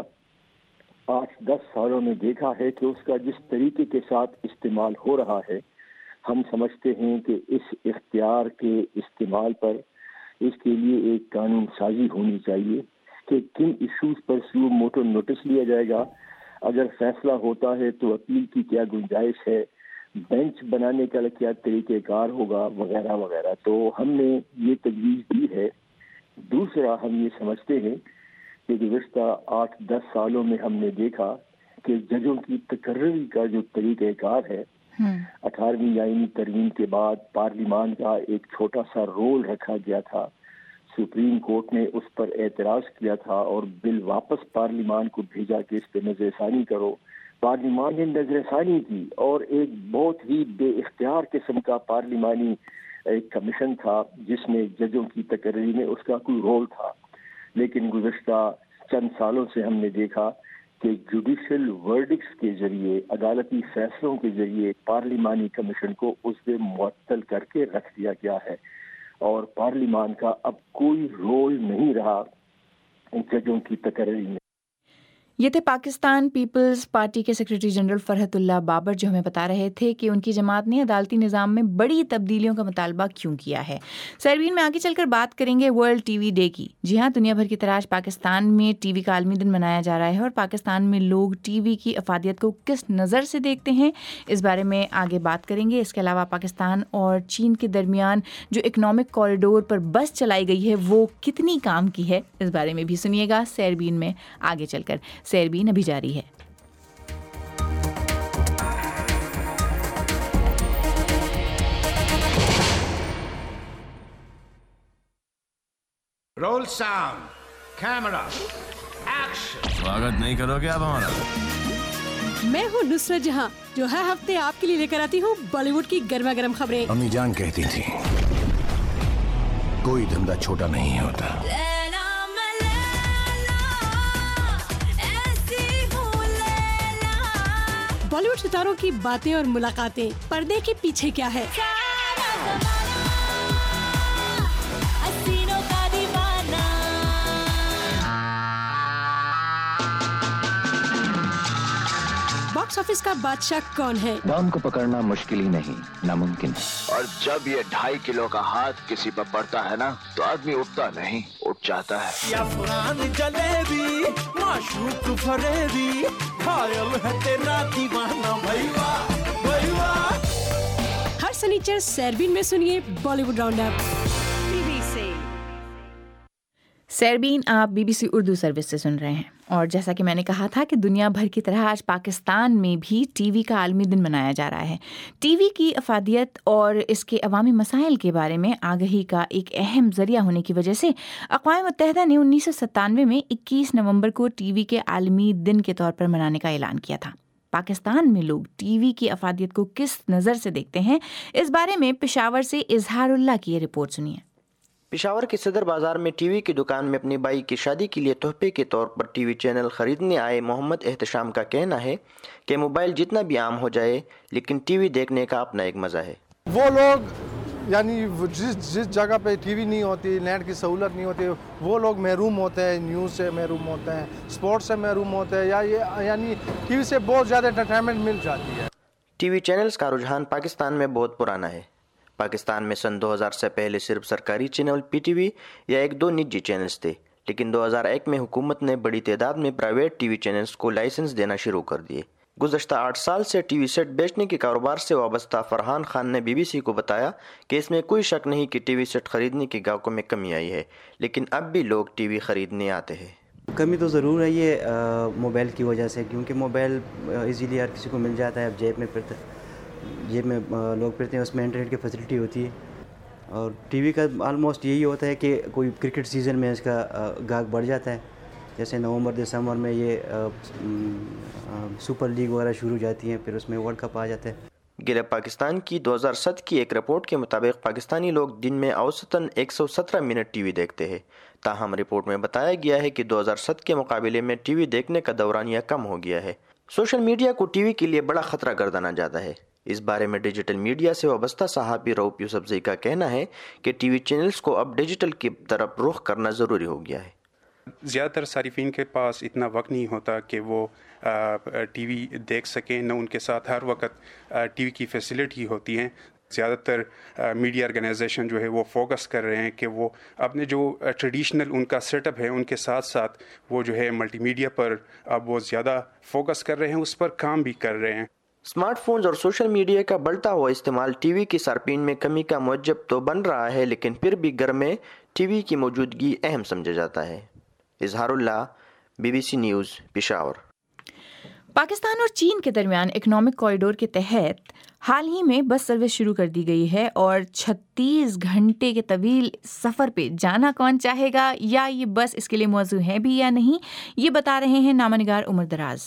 8-10 سالوں میں دیکھا ہے کہ اس کا جس طریقے کے ساتھ استعمال ہو رہا ہے, ہم سمجھتے ہیں کہ اس اختیار کے استعمال پر اس کے لیے ایک قانون سازی ہونی چاہیے کہ کن ایشوز پر سیو موٹو نوٹس لیا جائے گا، اگر فیصلہ ہوتا ہے تو اپیل کی کیا گنجائش ہے، بینچ بنانے کا کیا طریقہ کار ہوگا، وغیرہ وغیرہ. تو ہم نے یہ تجویز دی ہے. دوسرا، ہم یہ سمجھتے ہیں کہ گزشتہ 8-10 سالوں میں ہم نے دیکھا کہ ججوں کی تقرری کا جو طریقہ کار ہے، 18ویں آئینی ترمیم کے بعد پارلیمان کا ایک چھوٹا سا رول رکھا گیا تھا. سپریم کورٹ نے اس پر اعتراض کیا تھا اور بل واپس پارلیمان کو بھیجا کہ اس پہ نظر ثانی کرو. پارلیمان نے نظر ثانی کی اور ایک بہت ہی بے اختیار قسم کا پارلیمانی ایک کمیشن تھا جس میں ججوں کی تقرری میں اس کا کوئی رول تھا. لیکن گزشتہ چند سالوں سے ہم نے دیکھا کہ جوڈیشل ورڈکٹس کے ذریعے، عدالتی فیصلوں کے ذریعے پارلیمانی کمیشن کو اس سے معطل کر کے رکھ دیا گیا ہے اور پارلیمان کا اب کوئی رول نہیں رہا ججوں کی تقرری میں. یہ تھے پاکستان پیپلز پارٹی کے secretary general Farhatullah Babar, جو ہمیں بتا رہے تھے کہ ان کی جماعت نے عدالتی نظام میں بڑی تبدیلیوں کا مطالبہ کیوں کیا ہے. سیربین میں آگے چل کر بات کریں گے ورلڈ ٹی وی ڈے کی. جی ہاں، دنیا بھر کی طرح آج پاکستان میں ٹی وی کا عالمی دن منایا جا رہا ہے اور پاکستان میں لوگ ٹی وی کی افادیت کو کس نظر سے دیکھتے ہیں، اس بارے میں آگے بات کریں گے. اس کے علاوہ پاکستان اور چین کے درمیان جو اکنامک کوریڈور پر بس چلائی گئی ہے وہ کتنی کام کی ہے، اس بارے میں بھی سنیے گا سیربین میں آگے چل کر. سیربین ابھی جاری ہے. Roll sound, camera, action. سواگت نہیں کرو گے اب ہمارا؟ میں ہوں نصرت جہاں، جو ہر ہفتے آپ کے لیے لے کر آتی ہوں بالی ووڈ کی گرما گرم خبریں. امی جان کہتی تھی کوئی دھندا چھوٹا نہیں ہوتا. بالی ووڈ ستاروں کی باتیں اور ملاقاتیں، پردے کے پیچھے کیا ہے، باکس آفس کا بادشاہ کون ہے. دام کو پکڑنا مشکل ہی نہیں، ناممکن. اور جب یہ 2.5 کلو کا ہاتھ کسی پر پڑتا ہے نا تو آدمی اٹھتا نہیں، اٹھ جاتا ہے. یا فران جلیبی، معشوق فریبی، خیال ہے تیرا دیوانہ بھائی واہ بھائی واہ. ہر سنیچر سیربین میں سنیے بالی ووڈ راؤنڈ اپ. سیربین آپ BBC اردو سروس سے سن رہے ہیں، اور جیسا کہ میں نے کہا تھا کہ دنیا بھر کی طرح آج پاکستان میں بھی ٹی وی کا عالمی دن منایا جا رہا ہے. ٹی وی کی افادیت اور اس کے عوامی مسائل کے بارے میں آگہی کا ایک اہم ذریعہ ہونے کی وجہ سے اقوام متحدہ نے 1997 میں 21 نومبر کو ٹی وی کے عالمی دن کے طور پر منانے کا اعلان کیا تھا. پاکستان میں لوگ ٹی وی کی افادیت کو کس نظر سے دیکھتے ہیں، اس بارے میں پشاور سے اظہار اللہ کی یہ رپورٹ سنیے. پشاور کے صدر بازار میں ٹی وی کی دکان میں اپنی بائی کی شادی کے لیے تحفے کے طور پر ٹی وی چینل خریدنے آئے محمد احتشام کا کہنا ہے کہ موبائل جتنا بھی عام ہو جائے لیکن ٹی وی دیکھنے کا اپنا ایک مزہ ہے. وہ لوگ یعنی جس جگہ پہ ٹی وی نہیں ہوتی، نیٹ کی سہولت نہیں ہوتی، وہ لوگ محروم ہوتے ہیں، نیوز سے محروم ہوتے ہیں، سپورٹس سے محروم ہوتے ہیں، یا یہ یعنی ٹی وی سے بہت زیادہ انٹرٹینمنٹ مل جاتی ہے. ٹی وی چینلز کا رجحان پاکستان میں بہت پرانا ہے. پاکستان میں سن 2000 سے پہلے صرف سرکاری چینل پی ٹی وی یا 1-2 نجی چینلز تھے، لیکن 2001 میں حکومت نے بڑی تعداد میں پرائیویٹ ٹی وی چینلز کو لائسنس دینا شروع کر دیے. گزشتہ 8 سال سے ٹی وی سیٹ بیچنے کے کاروبار سے وابستہ فرحان خان نے BBC کو بتایا کہ اس میں کوئی شک نہیں کہ ٹی وی سیٹ خریدنے کے گاہکوں میں کمی آئی ہے، لیکن اب بھی لوگ ٹی وی خریدنے آتے ہیں. کمی تو ضرور ہے یہ موبائل کی وجہ سے، کیونکہ موبائل ایزیلی ہر کسی کو مل جاتا ہے. اب جیب میں لوگ پھرتے ہیں، اس میں انٹرنیٹ کی فیسلٹی ہوتی ہے. اور ٹی وی کا آلموسٹ یہی ہوتا ہے کہ کوئی کرکٹ سیزن میں اس کا گاہک بڑھ جاتا ہے، جیسے نومبر دسمبر میں یہ سپر لیگ وغیرہ شروع ہو جاتی ہیں، پھر اس میں ورلڈ کپ آ جاتا ہے. گلب پاکستان کی 2007 کی ایک رپورٹ کے مطابق پاکستانی لوگ دن میں اوسطاً 117 منٹ ٹی وی دیکھتے ہیں. تاہم رپورٹ میں بتایا گیا ہے کہ 2007 کے مقابلے میں ٹی وی دیکھنے کا دورانیہ کم ہو گیا ہے. سوشل میڈیا کو ٹی وی کے لیے بڑا خطرہ گردانا جاتا ہے. اس بارے میں ڈیجیٹل میڈیا سے وابستہ صحافی رؤف یوسفزئی کا کہنا ہے کہ ٹی وی چینلز کو اب ڈیجیٹل کی طرف رخ کرنا ضروری ہو گیا ہے. زیادہ تر صارفین کے پاس اتنا وقت نہیں ہوتا کہ وہ ٹی وی دیکھ سکیں، نہ ان کے ساتھ ہر وقت ٹی وی کی فیسلٹی ہوتی ہیں. زیادہ تر میڈیا آرگنائزیشن جو ہے وہ فوکس کر رہے ہیں کہ وہ اپنے جو ٹریڈیشنل ان کا سیٹ اپ ہے ان کے ساتھ ساتھ وہ جو ہے ملٹی میڈیا پر اب وہ زیادہ فوکس کر رہے ہیں، اس پر کام بھی کر رہے ہیں۔ اسمارٹ فونز اور سوشل میڈیا کا بڑھتا ہوا استعمال ٹی وی کی صارفین میں کمی کا موجب تو بن رہا ہے، لیکن پھر بھی گھر میں ٹی وی کی موجودگی اہم سمجھا جاتا ہے۔ Izharullah, BBC news, Peshawar. Pakistan اور چین کے درمیان اکنامک کوریڈور کے تحت حال ہی میں بس سروس شروع کر دی گئی ہے، اور 36 گھنٹے کے طویل سفر پہ جانا کون چاہے گا، یا یہ بس اس کے لیے موزوں ہے بھی یا نہیں، یہ بتا رہے ہیں نامہ نگار عمر دراز۔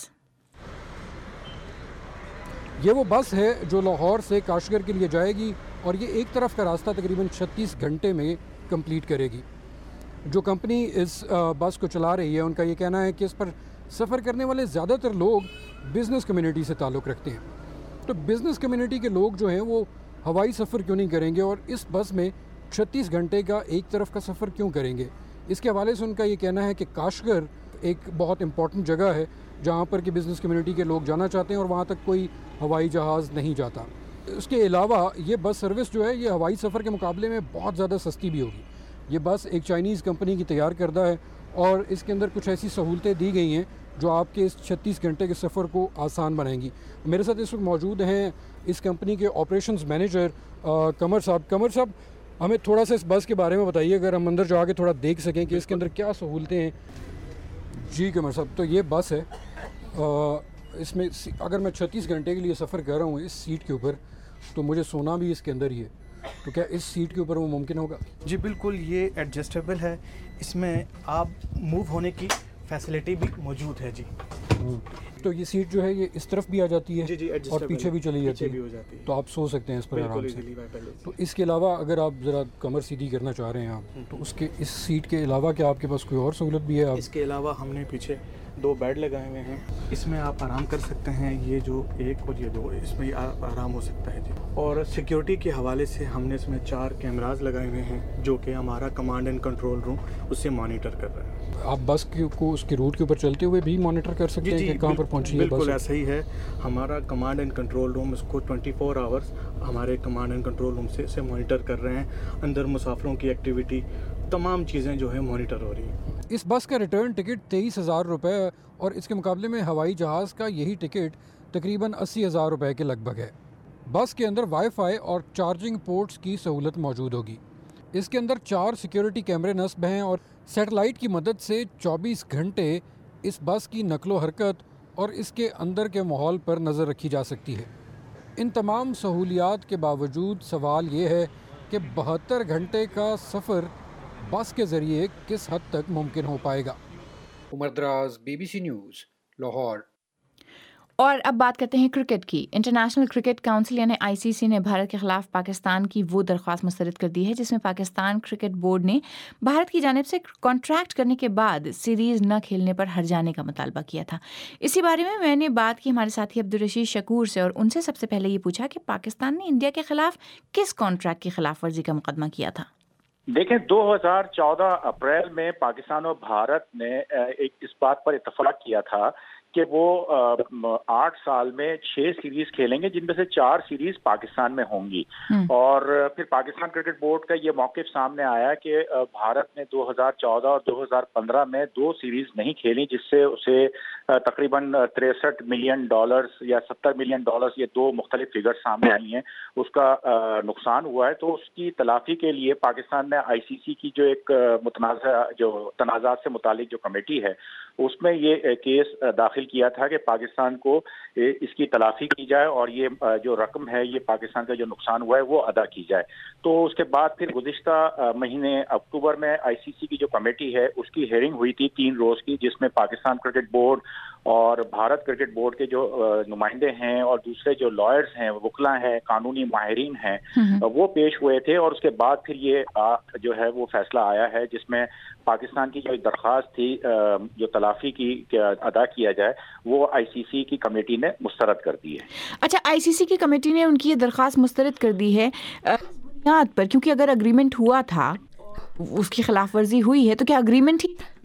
یہ وہ بس ہے جو لاہور سے کاشغر کے لیے جائے گی، اور یہ ایک طرف کا راستہ تقریباً 36 گھنٹے میں کمپلیٹ کرے گی۔ جو کمپنی اس بس کو چلا رہی ہے ان کا یہ کہنا ہے کہ اس پر سفر کرنے والے زیادہ تر لوگ بزنس کمیونٹی سے تعلق رکھتے ہیں، تو بزنس کمیونٹی کے لوگ جو ہیں وہ ہوائی سفر کیوں نہیں کریں گے، اور اس بس میں 36 گھنٹے کا ایک طرف کا سفر کیوں کریں گے۔ اس کے حوالے سے ان کا یہ کہنا ہے کہ کاشغر ایک بہت امپورٹنٹ جگہ ہے جہاں پر کہ بزنس کمیونٹی کے لوگ جانا چاہتے ہیں، اور وہاں تک کوئی ہوائی جہاز نہیں جاتا۔ اس کے علاوہ یہ بس سروس جو ہے یہ ہوائی سفر کے مقابلے میں بہت زیادہ سستی بھی ہوگی۔ یہ بس ایک چائنیز کمپنی کی تیار کردہ ہے، اور اس کے اندر کچھ ایسی سہولتیں دی گئی ہیں جو آپ کے اس 36 گھنٹے کے سفر کو آسان بنائیں گی۔ میرے ساتھ اس وقت موجود ہیں اس کمپنی کے آپریشنز مینیجر قمر صاحب۔ قمر صاحب، ہمیں تھوڑا سا اس بس کے بارے میں بتائیے، اگر ہم اندر جا کے تھوڑا دیکھ سکیں کہ اس کے اندر کیا سہولتیں ہیں۔ جی قمر صاحب، تو یہ بس ہے، اس میں اگر میں 36 گھنٹے کے لیے سفر کر رہا ہوں اس سیٹ کے اوپر، تو مجھے سونا بھی اس کے اندر ہی ہے، تو کیا اس سیٹ کے اوپر وہ ممکن ہوگا؟ جی بالکل، یہ ایڈجسٹیبل ہے، اس میں آپ موو ہونے کی فیسلٹی بھی موجود ہے۔ جی تو یہ سیٹ جو ہے یہ اس طرف بھی آ جاتی ہے، جی اور پیچھے بھی چلی جاتی ہے، تو آپ سو سکتے ہیں اس پر آرام سے۔ تو اس کے علاوہ اگر آپ ذرا کمر سیدھی کرنا چاہ رہے ہیں آپ، تو اس سیٹ کے علاوہ کیا آپ کے پاس کوئی اور سہولت بھی ہے؟ اس کے علاوہ ہم نے پیچھے 2 بیڈ لگائے ہوئے ہیں، اس میں آپ آرام کر سکتے ہیں، یہ جو ایک اور یہ 2، اس میں آرام ہو سکتا ہے۔ جی، اور سیکیورٹی کے حوالے سے ہم نے اس میں 4 کیمراز لگائے ہوئے ہیں جو کہ ہمارا کمانڈ اینڈ کنٹرول روم اس سے مانیٹر کر رہا ہے۔ آپ بس کو اس کے روٹ کے اوپر چلتے ہوئے بھی مانیٹر کر سکتے ہیں کہ کہاں پر پہنچی ہے بس؟ بالکل ایسا ہی ہے، ہمارا کمانڈ اینڈ کنٹرول روم اس کو 24 آورس ہمارے کمانڈ اینڈ کنٹرول روم سے مانیٹر کر رہے ہیں، اندر مسافروں کی ایکٹیویٹی تمام چیزیں جو ہیں مانیٹر ہو رہی ہیں۔ اس بس کا ریٹرن ٹکٹ 23,000 روپے، اور اس کے مقابلے میں ہوائی جہاز کا یہی ٹکٹ تقریباً 80,000 روپے کے لگ بھگ ہے۔ بس کے اندر وائی فائی اور چارجنگ پورٹس کی سہولت موجود ہوگی۔ اس کے اندر 4 سیکیورٹی کیمرے نصب ہیں، اور سیٹلائٹ کی مدد سے 24 گھنٹے اس بس کی نقل و حرکت اور اس کے اندر کے ماحول پر نظر رکھی جا سکتی ہے۔ ان تمام سہولیات کے باوجود سوال یہ ہے کہ 72 گھنٹے کا سفر بس کے ذریعے کس حد تک ممکن ہو پائے گا۔ عمر دراز، BBC نیوز، لاہور۔ اور اب بات کرتے ہیں کرکٹ کی۔ انٹرنیشنل کرکٹ کونسل یعنی ICC نے بھارت کے خلاف پاکستان کی وہ درخواست مسترد کر دی ہے جس میں پاکستان کرکٹ بورڈ نے بھارت کی جانب سے کانٹریکٹ کرنے کے بعد سیریز نہ کھیلنے پر ہٹ جانے کا مطالبہ کیا تھا۔ اسی بارے میں نے بات کی ہمارے ساتھی عبدالرشید شکور سے، اور ان سے سب سے پہلے یہ پوچھا کہ پاکستان نے انڈیا کے خلاف کس کانٹریکٹ کی خلاف ورزی کا مقدمہ کیا تھا۔ دیکھیں، 2014 اپریل میں پاکستان اور بھارت نے اس بات پر اتفاق کیا تھا کہ وہ 8 سال میں 6 سیریز کھیلیں گے، جن میں سے 4 سیریز پاکستان میں ہوں گی۔ اور پھر پاکستان کرکٹ بورڈ کا یہ موقف سامنے آیا کہ بھارت نے 2014 اور 2015 میں 2 سیریز نہیں کھیلی، جس سے اسے تقریباً $63 ملین یا $70 ملین، یہ 2 مختلف فگر سامنے آئی ہیں، اس کا نقصان ہوا ہے۔ تو اس کی تلافی کے لیے پاکستان نے ICC کی جو ایک تنازعات سے متعلق جو کمیٹی ہے، اس میں یہ کیس داخل کیا تھا کہ پاکستان کو اس کی تلافی کی جائے، اور یہ جو رقم ہے، یہ پاکستان کا جو نقصان ہوا ہے وہ ادا کی جائے۔ تو اس کے بعد پھر گزشتہ مہینے اکتوبر میں ICC کی جو کمیٹی ہے اس کی ہیئرنگ ہوئی تھی 3 روز کی، جس میں پاکستان کرکٹ بورڈ اور بھارت کرکٹ بورڈ کے جو نمائندے ہیں اور دوسرے جو لائرز ہیں، وکلاء ہیں، قانونی ماہرین ہیں، وہ پیش ہوئے تھے۔ اور اس کے بعد پھر یہ جو ہے وہ فیصلہ آیا ہے جس میں پاکستان کی جو درخواست تھی جو تلافی کی ادا کیا جائے، وہ ICC کی کمیٹی نے مسترد کر دی ہے۔ اچھا، ICC کی کمیٹی نے ان کی یہ درخواست مسترد کر دی ہے بنیاد پر، کیونکہ اگر اگریمنٹ ہوا تھا، اس کی خلاف ورزی ہوئی ہے، تو کیا اگریمنٹ ہی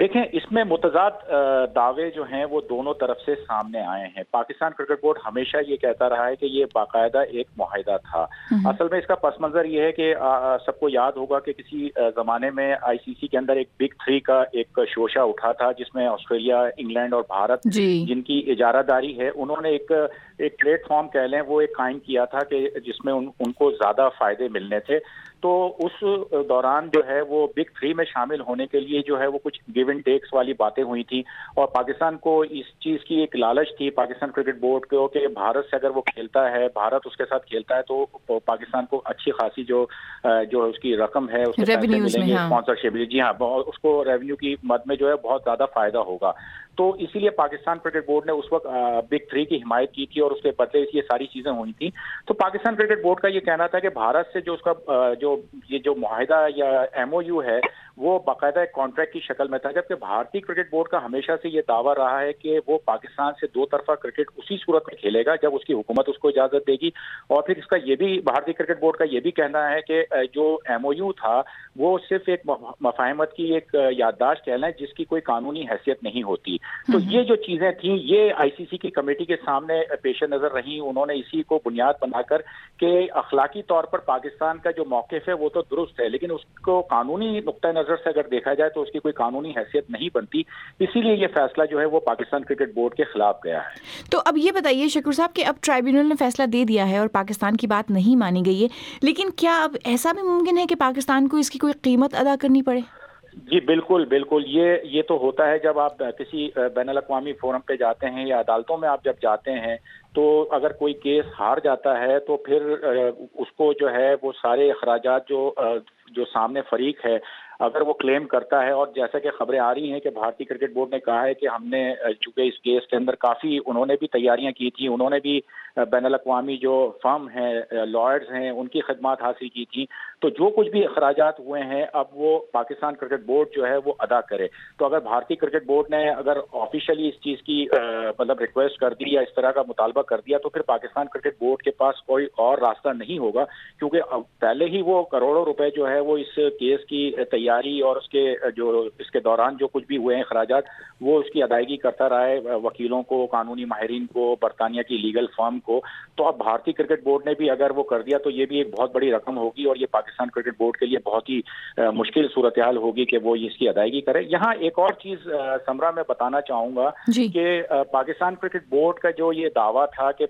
دیکھیں اس میں متضاد دعوے جو ہیں وہ دونوں طرف سے سامنے آئے ہیں. پاکستان کرکٹ بورڈ ہمیشہ یہ کہتا رہا ہے کہ یہ باقاعدہ ایک معاہدہ تھا. اصل میں اس کا پس منظر یہ ہے کہ سب کو یاد ہوگا کہ کسی زمانے میں آئی سی سی کے اندر ایک بگ تھری کا ایک شوشہ اٹھا تھا جس میں آسٹریلیا، انگلینڈ اور بھارت جن کی اجارہ داری ہے انہوں نے ایک پلیٹ فارم کہہ لیں وہ ایک قائم کیا تھا کہ جس میں ان کو زیادہ فائدے ملنے تھے. تو اس دوران جو ہے وہ بگ تھری میں شامل ہونے کے لیے جو ہے وہ کچھ گیو اینڈ ٹیکس والی باتیں ہوئی تھیں اور پاکستان کو اس چیز کی ایک لالچ تھی پاکستان کرکٹ بورڈ کو کہ بھارت سے اگر وہ کھیلتا ہے، بھارت اس کے ساتھ کھیلتا ہے تو پاکستان کو اچھی خاصی جو اس کی رقم ہے اس کے پیسے ملیں گے، اسپانسرشپ. جی ہاں، اس کو ریونیو کی مد میں جو ہے بہت زیادہ فائدہ ہوگا. تو اسی لیے پاکستان کرکٹ بورڈ نے اس وقت بگ تھری کی حمایت کی تھی اور اس کے بدلے یہ ساری چیزیں ہوئی تھیں. تو پاکستان کرکٹ بورڈ کا یہ کہنا تھا کہ بھارت سے جو اس کا جو معاہدہ یا ایم او یو ہے وہ باقاعدہ ایک کانٹریکٹ کی شکل میں تھا، جبکہ بھارتی کرکٹ بورڈ کا ہمیشہ سے یہ دعویٰ رہا ہے کہ وہ پاکستان سے دو طرفہ کرکٹ اسی صورت میں کھیلے گا جب اس کی حکومت اس کو اجازت دے گی. اور پھر اس کا یہ بھی بھارتی کرکٹ بورڈ کا یہ بھی کہنا ہے کہ جو ایم او یو تھا وہ صرف ایک مفاہمت کی ایک یادداشت کہنا ہے جس کی کوئی قانونی حیثیت نہیں ہوتی. تو یہ جو چیزیں تھیں یہ آئی سی سی کی کمیٹی کے سامنے پیش نظر رہیں. انہوں نے اسی کو بنیاد بنا کر کہ اخلاقی طور پر پاکستان کا جو موقف ہے وہ تو درست ہے لیکن اس کو قانونی نقطۂ نظر سے اگر دیکھا جائے تو اس کی کوئی قانونی حیثیت نہیں بنتی. اسی لیے یہ فیصلہ جو ہے وہ پاکستان کرکٹ بورڈ کے خلاف گیا ہے. تو اب یہ بتائیے شکور صاحب کہ اب ٹرائیبیونل نے فیصلہ دے دیا ہے اور پاکستان کی بات نہیں مانی گئی ہے، لیکن کیا اب ایسا بھی ممکن ہے کہ پاکستان کو اس کی کوئی قیمت ادا کرنی پڑے؟ جی بالکل بالکل، یہ تو ہوتا ہے جب آپ کسی بین الاقوامی فورم پہ جاتے ہیں یا عدالتوں میں آپ جب جاتے ہیں تو اگر کوئی کیس ہار جاتا ہے تو پھر اس کو جو ہے وہ سارے اخراجات جو سامنے فریق ہے اگر وہ کلیم کرتا ہے، اور جیسا کہ خبریں آ رہی ہیں کہ بھارتی کرکٹ بورڈ نے کہا ہے کہ ہم نے چونکہ اس کیس کے اندر کافی انہوں نے بھی تیاریاں کی تھیں، انہوں نے بھی بین الاقوامی جو فرم ہیں لائرز ہیں ان کی خدمات حاصل کی تھیں، تو جو کچھ بھی اخراجات ہوئے ہیں اب وہ پاکستان کرکٹ بورڈ جو ہے وہ ادا کرے. تو اگر بھارتی کرکٹ بورڈ نے اگر آفیشلی اس چیز کی مطلب ریکویسٹ کر دی یا اس طرح کا مطالبہ کر دیا تو پھر پاکستان کرکٹ بورڈ کے پاس کوئی اور راستہ نہیں ہوگا، کیونکہ پہلے ہی وہ کروڑوں روپے جو ہے وہ اس کیس کی تیاری اور اس کے دوران جو کچھ بھی ہوئے ہیں اخراجات وہ اس کی ادائیگی کرتا رہا ہے وکیلوں کو، قانونی ماہرین کو، برطانیہ کی لیگل فرم کو. تو اب بھارتی کرکٹ بورڈ نے بھی اگر وہ کر دیا تو یہ بھی ایک بہت بڑی رقم ہوگی اور یہ پاکستان کرکٹ بورڈ کے لیے بہت ہی مشکل صورتحال ہوگی کہ وہ اس کی ادائیگی کرے. یہاں ایک اور چیز سمرا میں بتانا چاہوں گا کہ پاکستان کرکٹ بورڈ کا جو یہ دعویٰ تھا کہ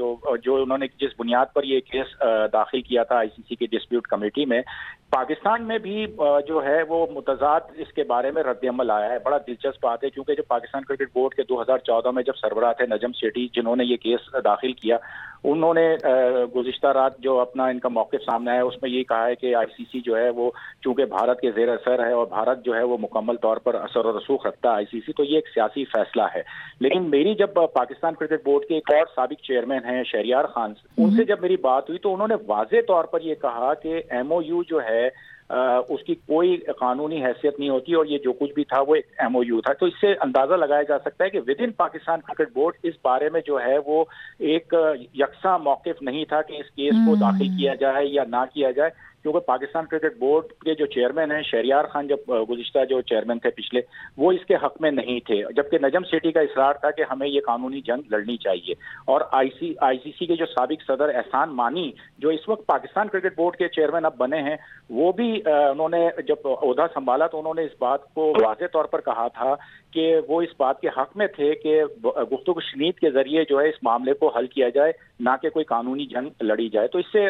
جو انہوں نے جس بنیاد پر یہ کیس داخل کیا تھا آئی سی سی کی ڈسپیوٹ کمیٹی میں، پاکستان میں بھی جو ہے وہ متضاد اس کے بارے میں رد عمل آیا ہے. بڑا دلچسپ بات ہے کیونکہ جب پاکستان کرکٹ بورڈ کے 2014 میں جب سربراہ تھے نجم سیٹھی جنہوں نے یہ کیس داخل کیا، انہوں نے گزشتہ رات جو اپنا ان کا موقف سامنے آیا اس میں یہ کہا ہے کہ آئی سی سی جو ہے وہ چونکہ بھارت کے زیر اثر ہے اور بھارت جو ہے وہ مکمل طور پر اثر و رسوخ رکھتا ہے آئی سی سی، تو یہ ایک سیاسی فیصلہ ہے. لیکن میری جب پاکستان کرکٹ بورڈ کے ایک اور سابق چیئرمین ہیں شہریار خان، ان سے جب میری بات ہوئی تو انہوں نے واضح طور پر یہ کہا کہ ایم او یو جو ہے اس کی کوئی قانونی حیثیت نہیں ہوتی اور یہ جو کچھ بھی تھا وہ ایک ایم او یو تھا. تو اس سے اندازہ لگایا جا سکتا ہے کہ within Pakistan cricket board اس بارے میں جو ہے وہ ایک یکساں موقف نہیں تھا کہ اس کیس کو داخل کیا جائے یا نہ کیا جائے، کیونکہ پاکستان کرکٹ بورڈ کے جو چیئرمین ہیں شہریار خان جب گزشتہ جو چیئرمین تھے پچھلے، وہ اس کے حق میں نہیں تھے، جبکہ نجم سیٹھی کا اصرار تھا کہ ہمیں یہ قانونی جنگ لڑنی چاہیے. اور آئی سی سی کے جو سابق صدر احسان مانی جو اس وقت پاکستان کرکٹ بورڈ کے چیئرمین اب بنے ہیں، وہ بھی انہوں نے جب عہدہ سنبھالا تو انہوں نے اس بات کو واضح طور پر کہا تھا کہ وہ اس بات کے حق میں تھے کہ گفتگو شنید کے ذریعے جو ہے اس معاملے کو حل کیا جائے، نہ کہ کوئی قانونی جنگ لڑی جائے. تو اس سے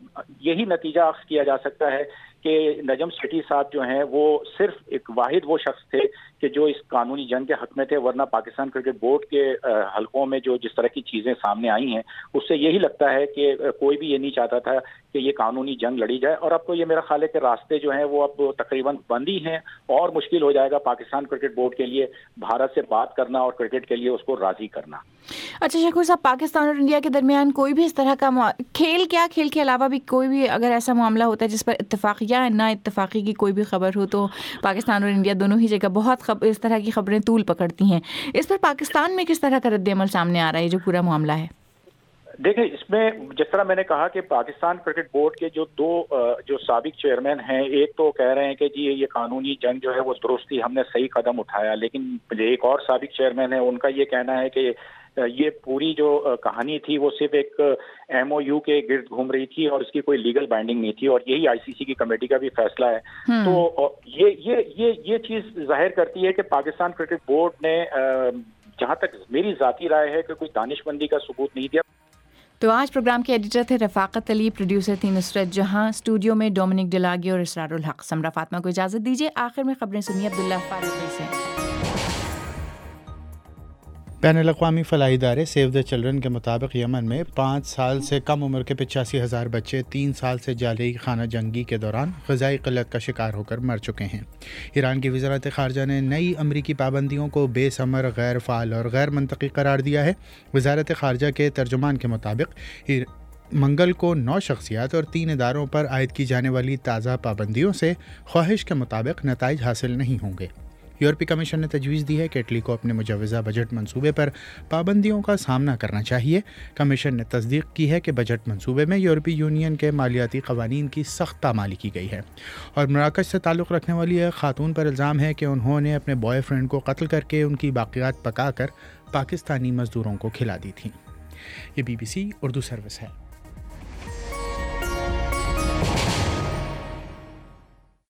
یہی نتیجہ اخذ کیا جا سکتا ہے کہ نجم سیٹھی صاحب جو ہیں وہ صرف ایک واحد وہ شخص تھے کہ جو اس قانونی جنگ کے حق میں تھے، ورنہ پاکستان کرکٹ بورڈ کے حلقوں میں جو جس طرح کی چیزیں سامنے آئی ہیں اس سے یہی لگتا ہے کہ کوئی بھی یہ نہیں چاہتا تھا کہ یہ قانونی جنگ لڑی جائے. اور اب تو یہ میرا خیال ہے کہ راستے جو ہیں وہ اب تقریباً بند ہی ہیں اور مشکل ہو جائے گا پاکستان کرکٹ بورڈ کے لیے بھارت سے بات کرنا اور کرکٹ کے لیے اس کو راضی کرنا. اچھا شکور صاحب، پاکستان اور انڈیا کے درمیان کوئی بھی اس طرح کا کھیل کے علاوہ بھی کوئی بھی اگر ایسا معاملہ ہوتا ہے جس پر اتفاقی یا نا اتفاقی کی کوئی بھی خبر ہو تو پاکستان اور انڈیا دونوں ہی جگہ بہت اس طرح کی خبریں طول پکڑتی ہیں، اس پر پاکستان میں کس طرح کا رد عمل سامنے آ رہا ہے جو پورا معاملہ ہے؟ دیکھیں اس میں جس طرح میں نے کہا کہ پاکستان کرکٹ بورڈ کے جو دو جو سابق چیئرمین ہیں، ایک تو کہہ رہے ہیں کہ جی یہ قانونی جنگ جو ہے وہ درست تھی، ہم نے صحیح قدم اٹھایا، لیکن ایک اور سابق چیئرمین ہے، ان کا یہ کہنا ہے کہ یہ پوری جو کہانی تھی وہ صرف ایک ایم او یو کے گرد گھوم رہی تھی اور اس کی کوئی لیگل بائنڈنگ نہیں تھی، اور یہی آئی سی سی کی کمیٹی کا بھی فیصلہ ہے۔ تو یہ چیز ظاہر کرتی ہے کہ پاکستان کرکٹ بورڈ نے جہاں تک میری ذاتی رائے ہے کہ کوئی دانش مندی کا ثبوت نہیں دیا۔ تو آج پروگرام کے ایڈیٹر تھے رفاقت علی، پروڈیوسر تھی نصرت جہاں، اسٹوڈیو میں ڈومنک ڈلاگی اور اسرار الحق۔ سمرا فاطمہ کو اجازت دیجیے، آخر میں خبریں سنیے عبداللہ فاروقی سے۔ بین الاقوامی فلاحی ادارے سیو دا چلڈرن کے مطابق یمن میں 5 سال سے کم عمر کے 85,000 بچے 3 سال سے جاری خانہ جنگی کے دوران غذائی قلت کا شکار ہو کر مر چکے ہیں۔ ایران کی وزارت خارجہ نے نئی امریکی پابندیوں کو بے ثمر، غیر فعال اور غیر منطقی قرار دیا ہے۔ وزارت خارجہ کے ترجمان کے مطابق منگل کو 9 شخصیات اور 3 اداروں پر عائد کی جانے والی تازہ پابندیوں سے خواہش کے مطابق نتائج حاصل نہیں ہوں گے۔ یورپی کمیشن نے تجویز دی ہے کہ اٹلی کو اپنے مجوزہ بجٹ منصوبے پر پابندیوں کا سامنا کرنا چاہیے۔ کمیشن نے تصدیق کی ہے کہ بجٹ منصوبے میں یورپی یونین کے مالیاتی قوانین کی سخت پامالی کی گئی ہے، اور مراکش سے تعلق رکھنے والی ایک خاتون پر الزام ہے کہ انہوں نے اپنے بوائے فرینڈ کو قتل کر کے ان کی باقیات پکا کر پاکستانی مزدوروں کو کھلا دی تھیں۔ یہ BBC اردو سروس ہے۔